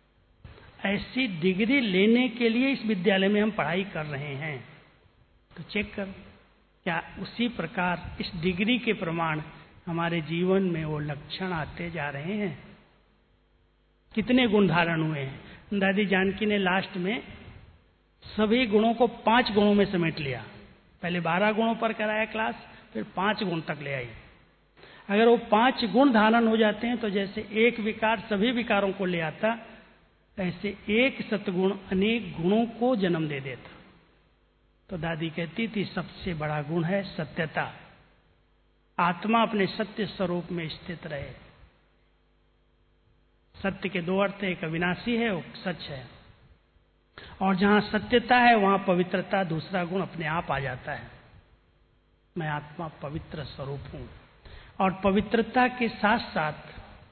ऐसी डिग्री लेने के लिए इस विद्यालय में हम पढ़ाई कर रहे हैं। तो चेक करो क्या उसी प्रकार इस डिग्री के प्रमाण हमारे जीवन में वो लक्षण आते जा रहे हैं। कितने गुण धारण हुए हैं। दादी जानकी ने लास्ट में सभी गुणों को 5 गुणों में समेट लिया। पहले 12 गुणों पर कराया क्लास, फिर 5 गुण तक ले आई। अगर वो 5 गुण धारण हो जाते हैं तो जैसे एक विकार सभी विकारों को ले आता, ऐसे एक सतगुण अनेक गुणों को जन्म दे देता। तो दादी कहती थी सबसे बड़ा गुण है सत्यता। आत्मा अपने सत्य स्वरूप में स्थित रहे। सत्य के 2 अर्थ, एक अविनाशी है, वो सच है, और जहां सत्यता है वहां पवित्रता, दूसरा गुण अपने आप आ जाता है। मैं आत्मा पवित्र स्वरूप हूं। और पवित्रता के साथ साथ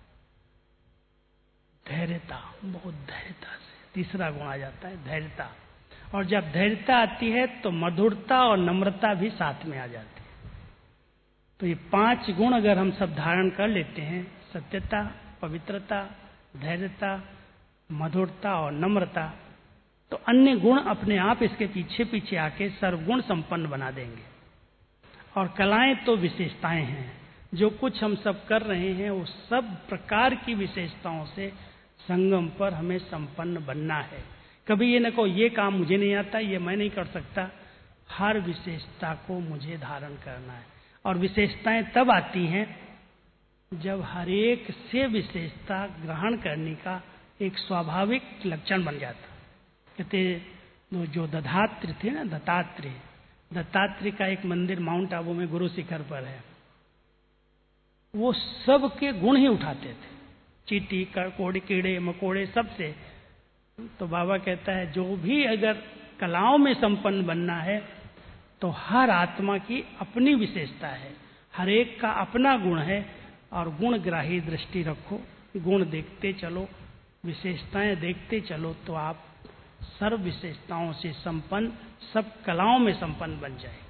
धैर्यता, बहुत धैर्यता से तीसरा गुण आ जाता है, धैर्यता। और जब धैर्यता आती है तो मधुरता और नम्रता भी साथ में आ जाती है। तो ये 5 गुण अगर हम सब धारण कर लेते हैं, सत्यता, पवित्रता, धैर्यता, मधुरता और नम्रता, तो अन्य गुण अपने आप इसके पीछे पीछे आके सर्वगुण संपन्न बना देंगे। और कलाएं तो विशेषताएं हैं। जो कुछ हम सब कर रहे हैं वो सब प्रकार की विशेषताओं से संगम पर हमें संपन्न बनना है। कभी ये न कहो ये काम मुझे नहीं आता, ये मैं नहीं कर सकता। हर विशेषता को मुझे धारण करना है। और विशेषताएं तब आती हैं जब हर एक से विशेषता ग्रहण करने का एक स्वाभाविक लक्षण बन जाता। कहते जो दत्तात्रेय थे ना, दत्तात्रेय का एक मंदिर माउंट आबू में गुरु शिखर पर है। वो सबके गुण ही उठाते थे, चींटी कोड़े कीड़े मकोड़े सबसे। तो बाबा कहता है जो भी अगर कलाओं में संपन्न बनना है तो हर आत्मा की अपनी विशेषता है, हर एक का अपना गुण है। और गुणग्राही दृष्टि रखो, गुण देखते चलो, विशेषताएं देखते चलो, तो आप सर्व विशेषताओं से संपन्न, सब कलाओं में संपन्न बन जाएंगे।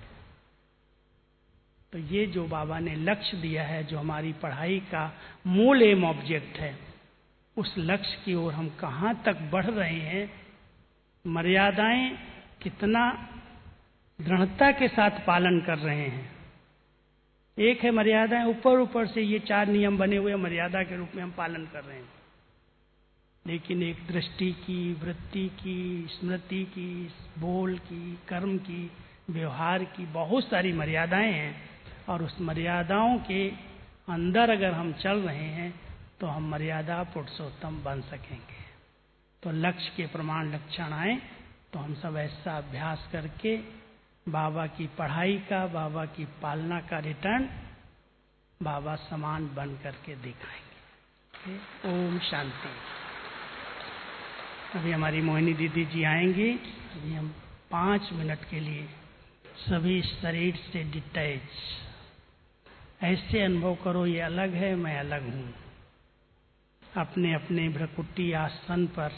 तो ये जो बाबा ने लक्ष्य दिया है, जो हमारी पढ़ाई का मूल एम ऑब्जेक्ट है, उस लक्ष्य की ओर हम कहाँ तक बढ़ रहे हैं, मर्यादाएं कितना दृढ़ता के साथ पालन कर रहे हैं। एक है मर्यादाएं ऊपर से ये 4 नियम बने हुए मर्यादा के रूप में हम पालन कर रहे हैं, लेकिन एक दृष्टि की, वृत्ति की, स्मृति की, बोल की, कर्म की, व्यवहार की बहुत सारी मर्यादाएं हैं। और उस मर्यादाओं के अंदर अगर हम चल रहे हैं तो हम मर्यादा पुरुषोत्तम बन सकेंगे। तो लक्ष्य के प्रमाण लक्षण आए तो हम सब ऐसा अभ्यास करके बाबा की पढ़ाई का, बाबा की पालना का रिटर्न बाबा समान बन करके दिखाएंगे। ओम शांति। अभी हमारी मोहिनी दीदी जी आएंगी। अभी हम 5 मिनट के लिए सभी शरीर से डिटैच, ऐसे अनुभव करो ये अलग है, मैं अलग हूँ। अपने अपने भ्रकुटी आसन पर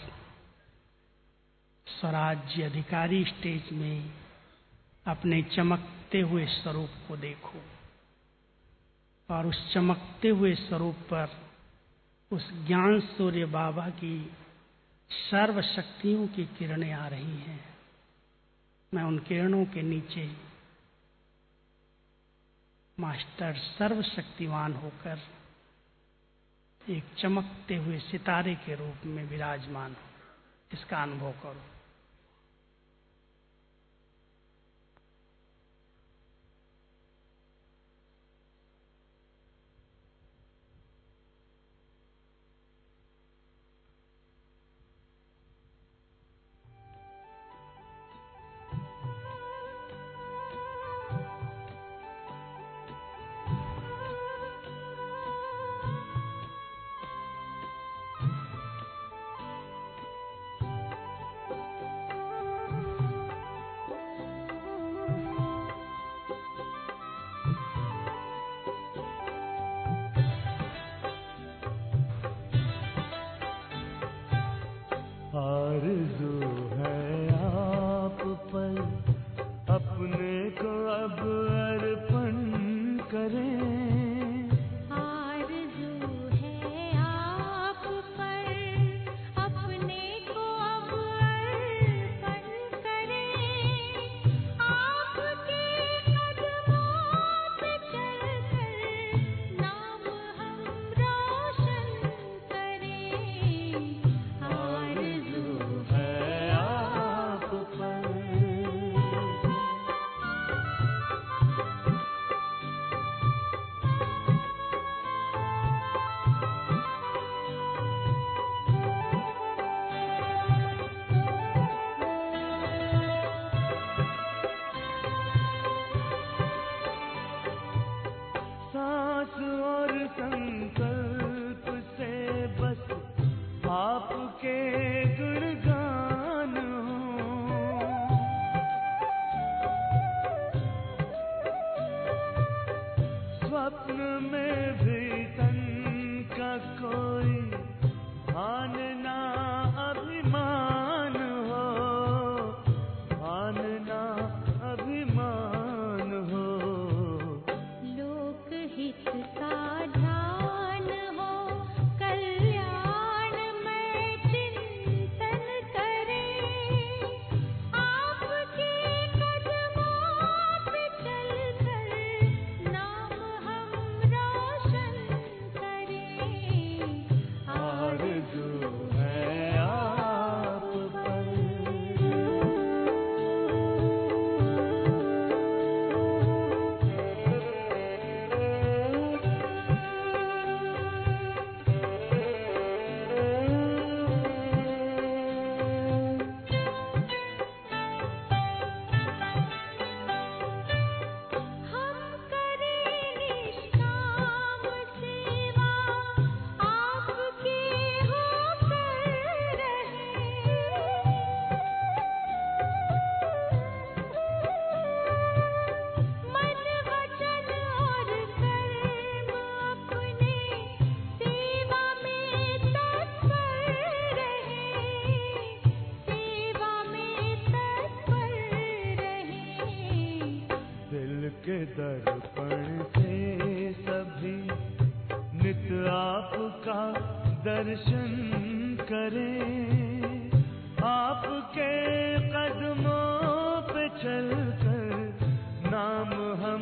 स्वराज्य अधिकारी स्टेज में अपने चमकते हुए स्वरूप को देखो और उस चमकते हुए स्वरूप पर उस ज्ञान सूर्य बाबा की सर्व शक्तियों की किरणें आ रही हैं। मैं उन किरणों के नीचे मास्टर सर्वशक्तिवान होकर एक चमकते हुए सितारे के रूप में विराजमान हो, इसका अनुभव करो। आरज़ू है आप पर अपने को अब अर्पण करें। आरज़ू है आप पर अपने को अब अर्पण करें। आपके कदमों पे चलकर नाम हम रोशन करें। आरज़ू है आप पर। सांस और संकल्प से बस आपके गुणगान हो। स्वप्न में भी तन का कोई मान ना अभिमान हो, मान ना अभिमान हो। लोकहित का ध्यान हो, कल्याण में चिंतन करें। आपके कदमों पे चलकर नाम हम आपका दर्शन करें, आपके कदमों पे चलकर नाम हम